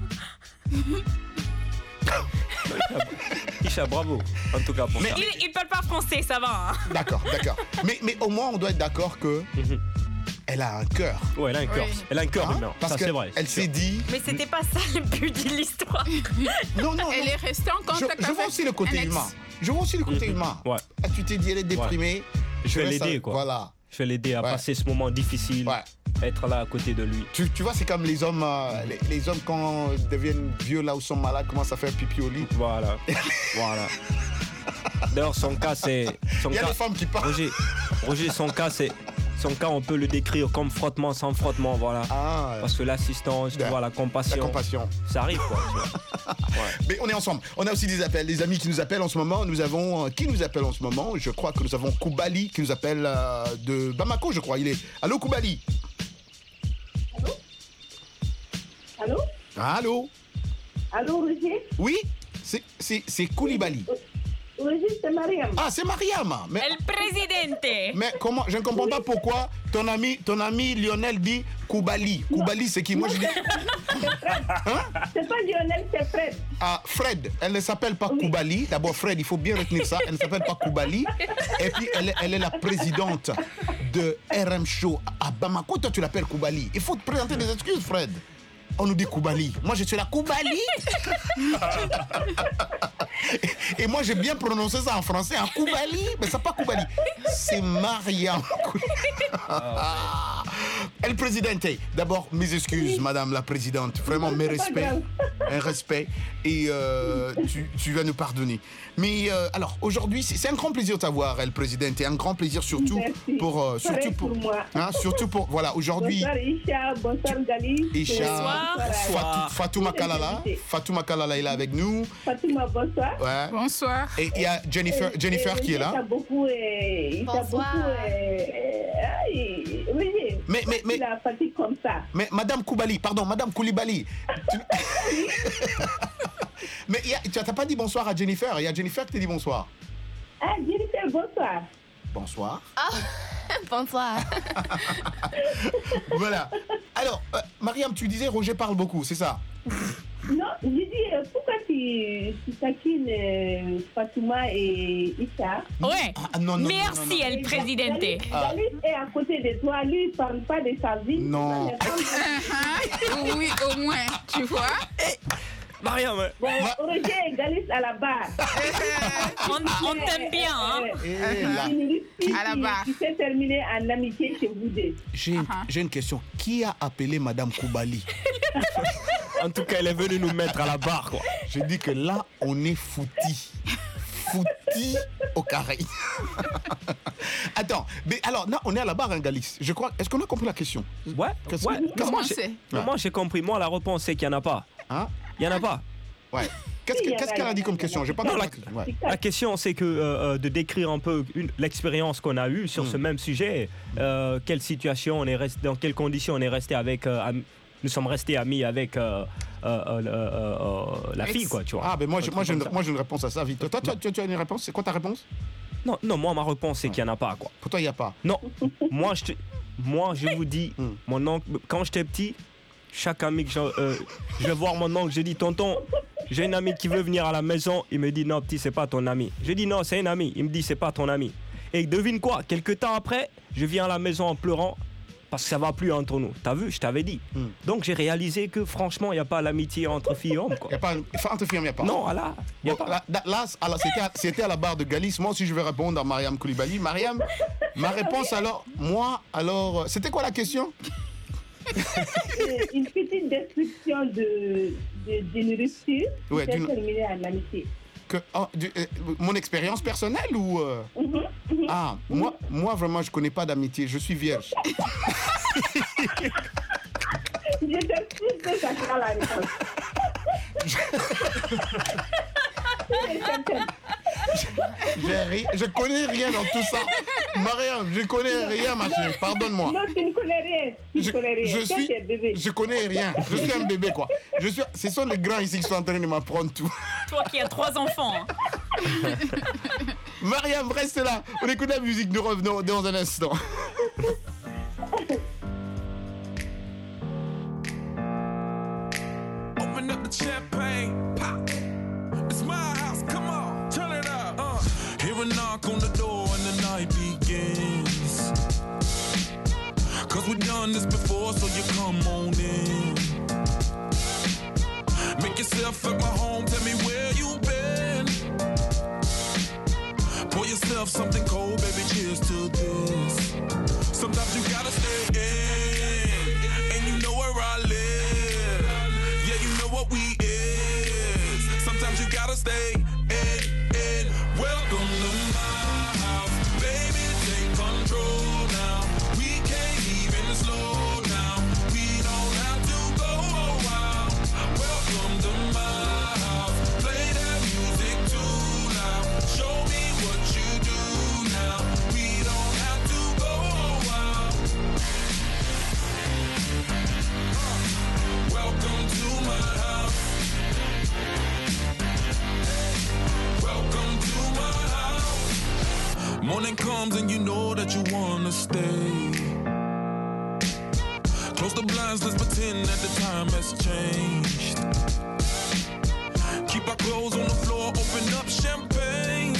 Hein. Isha, bravo. En tout cas pour ça. Il parle pas français, ça va. Hein. D'accord. Mais au moins on doit être d'accord que. Elle a un cœur. Ouais, elle a un cœur. Oui. Elle a un cœur maintenant. Parce ça, c'est vrai. Elle s'est dit. Mais c'était pas ça le but de l'histoire. Non. Elle est restée en contact avec. Je vois aussi le côté humain. Ouais. Tu t'es dit, elle est déprimée. Ouais. Je vais l'aider, quoi. Voilà. Je vais l'aider à passer ce moment difficile. Ouais. Être là à côté de lui. Tu vois, c'est comme les hommes, les hommes quand ils deviennent vieux là où ils sont malades, commencent à faire pipi au lit. Voilà. D'ailleurs, son cas, c'est. Il y a des femmes qui parlent. Roger, son cas, on peut le décrire comme frottement sans frottement, voilà. Parce que l'assistance, tu vois, la compassion. Ça arrive, quoi. Tu vois. Mais on est ensemble. On a aussi des appels, des amis qui nous appellent en ce moment. Nous avons qui nous appelle en ce moment? Je crois que nous avons Koubali qui nous appelle de Bamako, je crois. Il est. Allô, Koubali. Allô, Roger? Oui, C'est Koulibaly. Oui, c'est Mariam. Ah, c'est Mariam. Mais, El presidente. Mais comment? Je ne comprends pas pourquoi ton ami Lionel dit Koulibaly. Koulibaly, c'est qui? Moi, je dis. C'est pas Lionel, c'est Fred. Ah, Fred. Elle ne s'appelle pas Koulibaly. D'abord, Fred, il faut bien retenir ça. Elle ne s'appelle pas Koulibaly. Et puis, elle est la présidente de RM Show à Bamako. Toi, tu l'appelles Koulibaly. Il faut te présenter des excuses, Fred. On nous dit Koulibaly. Moi, je suis la Koulibaly. Et moi, j'ai bien prononcé ça en français, en Koulibaly. Mais c'est pas Koulibaly. C'est Mariam. El Presidente. D'abord, mes excuses, Madame la Présidente. Vraiment, mes respects. Un respect. Et tu vas nous pardonner. Mais alors, aujourd'hui, c'est un grand plaisir de t'avoir, El Presidente. Et un grand plaisir surtout pour... surtout pour moi. Hein, surtout pour... Voilà, aujourd'hui... Bonsoir, Isha. Bonsoir, Gali. Isha. Fatouma Kalala. Fatouma Kalala est là avec nous. Fatouma, bonsoir. Ouais. Bonsoir. Et il y a Jennifer qui est là. Mais la fatigue comme ça. Mais Madame Koulibaly, pardon, Madame Koulibaly. Mais tu n'as pas dit bonsoir à Jennifer. Il y a Jennifer qui t'a dit bonsoir. Ah, Jennifer, bonsoir. Bonsoir. Ah, bonsoir. Voilà. Alors, Mariam, tu disais Roger parle beaucoup, c'est ça? Non, j'ai dit, pourquoi tu taquines Fatouma et Isha? Ouais. Non, merci, El Presidente. Galis est à côté de toi, lui, il ne parle pas de sa vie. Non. Oui, au moins, tu vois. Mariam. Bon, Roger et Galis à la barre. On t'aime bien, hein? À la barre. Qui s'est terminé en amitié chez vous deux. J'ai une question. Qui a appelé Madame Koulibaly? En tout cas, elle est venue nous mettre à la barre, quoi. Je dis que là, on est foutis. Foutis au carré. Attends, mais alors, là, on est à la barre, hein, Galis. Je crois. Est-ce qu'on a compris la question? Ouais. Comment c'est? Moi, j'ai compris. Moi, la réponse, c'est qu'il n'y en a pas. Hein? Il n'y en a pas. Ouais. Qu'est-ce qu'elle a dit comme question? J'ai pas compris. La question, c'est que de décrire un peu l'expérience qu'on a eue sur ce même sujet. Quelle situation on est resté, dans quelles conditions on est resté avec. Nous sommes restés amis avec la fille, quoi, tu vois. Ah, ben moi, j'ai une réponse à ça, vite. Toi, tu as une réponse? C'est quoi ta réponse? Non, moi, ma réponse, c'est qu'il n'y en a pas, quoi. Pour toi, il n'y a pas? Non. moi, je vous dis, mon oncle, quand j'étais petit, chaque ami que je vais voir mon oncle, je dis, tonton, j'ai une amie qui veut venir à la maison. Il me dit, non, petit, c'est pas ton ami. Je dis, non, c'est une amie. Il me dit, c'est pas ton ami. Et devine quoi? Quelques temps après, je viens à la maison en pleurant. Parce que ça va plus entre nous. T'as vu, je t'avais dit. Donc j'ai réalisé que franchement, il n'y a pas l'amitié entre filles et hommes. Entre filles et hommes, il n'y a pas. Non, là, il n'y a pas. Là, c'était à la barre de Galis. Moi aussi, je vais répondre à Mariam Koulibaly. Mariam, ma réponse alors, c'était quoi la question? Une petite description d'une rupture qui s'est terminée en amitié. Mon expérience personnelle ou Ah, moi vraiment je connais pas d'amitié, je suis vierge. Je te pousse que ça sera la réponse. Je connais rien dans tout ça. Mariam, je connais rien, ma chérie. Pardonne-moi. Non, tu ne connais rien. Je connais rien. Je suis un bébé, quoi. Ce sont les grands ici qui sont en train de m'apprendre tout. Toi qui as 3 enfants. Hein. Mariam, reste là. On écoute la musique. Nous revenons dans un instant. Open up the champagne, pop. It's my house, come on, turn it up. Hear a knock on the door and the night begins. Cause we've done this before, so you come on in. Make yourself at my home, tell me where you been. Pour yourself something cold, baby, cheers to this. Sometimes you gotta stay in, and you know where I live. Yeah, you know what we is. Sometimes you gotta stay in. Welcome to my house, baby, take control now. We can't even slow down. We don't have to go a while. Welcome to my house, play that music too loud. Show me what you do now. time comes and you know that you wanna stay. Close the blinds, let's pretend that the time has changed. Keep our clothes on the floor, open up champagne.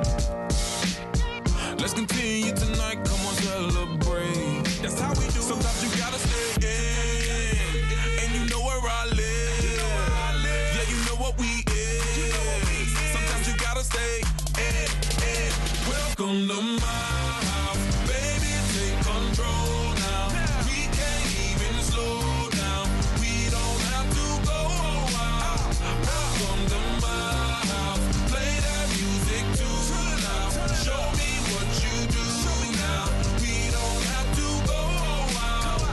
Let's continue tonight, come on, celebrate. That's how we do. Sometimes you gotta stay in, and you know where I live. Yeah, you know what we is. Sometimes you gotta stay in. Welcome to my house, baby, take control now. We can't even slow down. We don't have to go out. Welcome to my house, play that music too loud. Show me what you do now. We don't have to go out.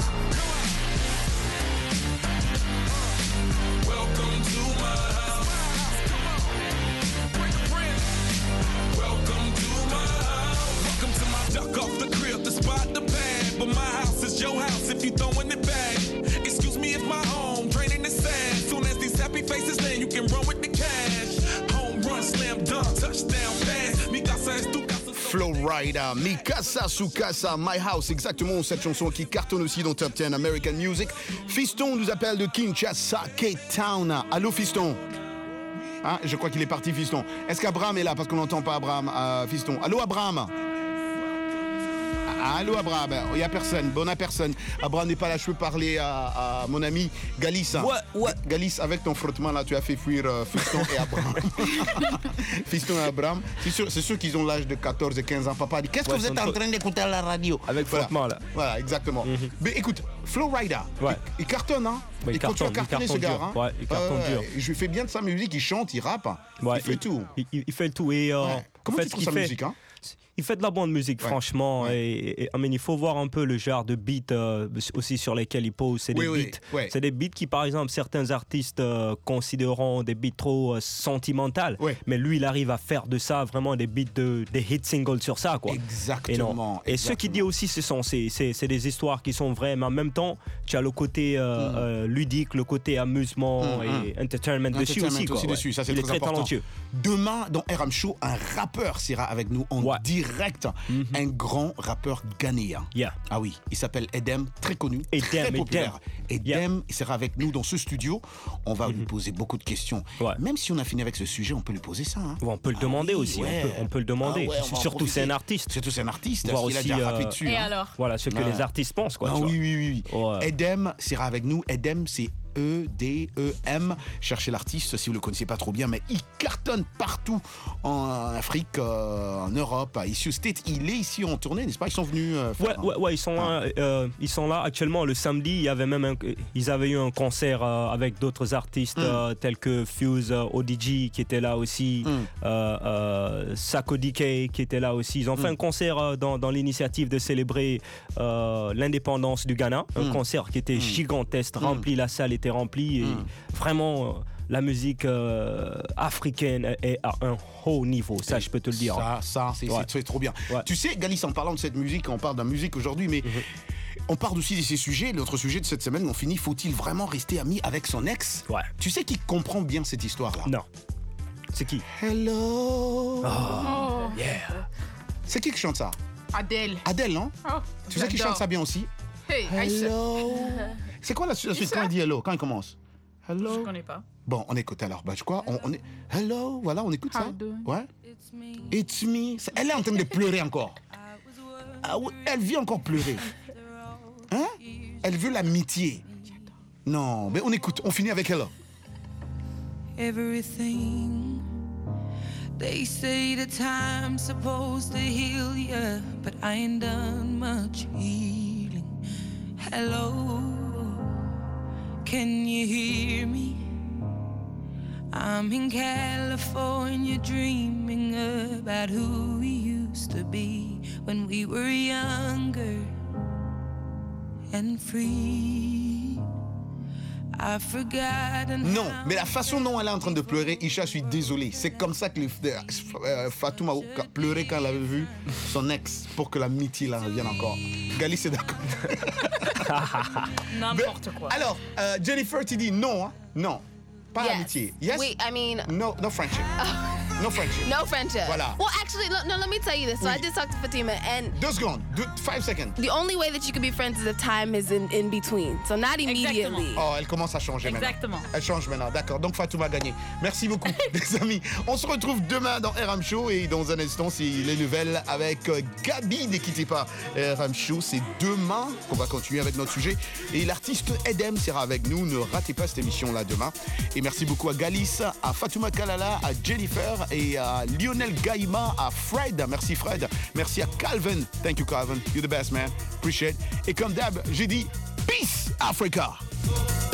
Welcome to my house. Welcome to my house. Welcome to my duck off the crib, the spot, the pad. But my house is your house if you throwing it back. Excuse me if my home draining the sand. Soon as these happy faces land, you can run with the cash. Home run, slam dunk, touchdown pass. Mi casa es tu casa. Flow Rider, Mi Casa Su Casa, My House, exactement cette chanson qui cartonne aussi dans Top 10 American Music. Fiston nous appelle de Kinshasa, Cape Town. Allô Fiston? Hein, je crois qu'il est parti Fiston. Est-ce qu'Abraham est là? Parce qu'on n'entend pas Abraham, Fiston. Allô Abraham? Allô Abraham? Il n'y a personne, bon à personne. Abraham n'est pas là, je peux parler à mon ami Galis. Ouais. Galis, avec ton frottement là, tu as fait fuir Fiston et Abraham. Fiston et Abraham, c'est sûr qu'ils ont l'âge de 14 et 15 ans. Papa dit, qu'est-ce que vous êtes en train d'écouter à la radio? Avec frottement là. Voilà, exactement. Mais écoute, Flow Rider, il cartonne, hein? Ouais, il continue à cartonner ce gars, hein? Ouais, il cartonne dur. Je lui fais bien de sa musique, il chante, il rappe. Ouais, il fait tout. Il fait tout. Et, comment tu trouves sa musique, hein? Il fait de la bonne musique, franchement. Et il faut voir un peu le genre de beats aussi sur lesquels il pose. C'est des beats. C'est des beats qui, par exemple, certains artistes considéreront des beats trop sentimentales. Mais lui, il arrive à faire de ça vraiment des beats, des hit singles sur ça, quoi. Exactement. Et ce qu'il dit aussi, c'est des histoires qui sont vraies, mais en même temps, tu as le côté ludique, le côté amusement et entertainment dessus aussi. Quoi. Dessus. Ça, c'est il est très important. talentueux. Demain, dans RM Show, un rappeur sera avec nous en direct. Un grand rappeur ghanéen. Ah oui, il s'appelle Edem, très connu, très populaire. Edem, il sera avec nous dans ce studio. On va lui poser beaucoup de questions. Même si on a fini avec ce sujet, on peut lui poser ça. Hein. On peut le demander aussi. On peut le demander. Surtout, c'est un artiste. Surtout, c'est un artiste. Voir il a aussi, déjà rappé dessus. Et alors voilà ce que les artistes pensent. Quoi, oui. Edem sera avec nous. Edem, c'est E-D-E-M. Cherchez l'artiste si vous ne le connaissez pas trop bien, mais il cartonne partout en Afrique, en Europe, ici au States. Il est ici en tournée, n'est-ce pas? Ils sont venus faire, ils sont là actuellement. Le samedi, ils avaient eu un concert avec d'autres artistes tels que Fuse, ODG qui était là aussi, Sako DK qui était là aussi. Ils ont fait un concert dans l'initiative de célébrer l'indépendance du Ghana. Un concert qui était gigantesque, rempli, la salle était remplie et vraiment la musique africaine est à un haut niveau, ça je peux te le dire. Ça c'est trop bien. Tu sais, Galis, en parlant de cette musique, on parle de la musique aujourd'hui, mais on parle aussi de ces sujets. L'autre sujet de cette semaine, on finit, faut-il vraiment rester ami avec son ex? Tu sais qui comprend bien cette histoire-là? Non. C'est qui? Hello. Yeah. C'est qui chante ça? Adèle. Adèle, non? Tu sais qui chante ça bien aussi? Hey, hello. C'est quoi la suite quand il dit hello, quand il commence? Hello. Je connais pas. Bon, on écoute alors. Je crois, on est... Hello, voilà, on écoute ça. Ouais. It's me. Elle est en train de pleurer encore. Elle vient encore pleurer. Hein? Elle veut l'amitié. Non, mais on écoute, on finit avec hello. Everything. They say the time's supposed to heal ya, but I ain't done much healing. Hello, can you hear me? I'm in California dreaming about who we used to be when we were younger and free. I've forgotten. Non, mais la façon dont elle est en train de pleurer, Isha, je suis désolé. C'est comme ça que Fatouma a pleuré quand elle avait vu son ex pour que l'amitié la revienne encore. Gali, c'est d'accord. N'importe quoi. Alors, Jennifer, tu dis non, hein? Non. Pas l'amitié. Yes? Wait, I mean... No friendship. No friendship. No friendship. Voilà. Well, actually, no, let me tell you this. So I did talk to Fatima, and 2 secondes, 5 seconds. The only way that you can be friends is if time is in between. So not immediately. Oh, elle commence à changer Exactement. maintenant. Elle change maintenant, d'accord. Donc Fatou a gagné. Merci beaucoup, les amis. On se retrouve demain dans RM Show et dans un instant, c'est les nouvelles avec Gabi. Ne quittez pas RM Show. C'est demain qu'on va continuer avec notre sujet. Et l'artiste Edem sera avec nous. Ne ratez pas cette émission-là demain. Et merci beaucoup à Galis, à Fatouma Kalala, à Jennifer et à Lionel Gaïma, à Fred. Merci Fred. Merci à Calvin. Thank you Calvin. You're the best man. Appreciate. Et comme d'hab, j'ai dit Peace Africa.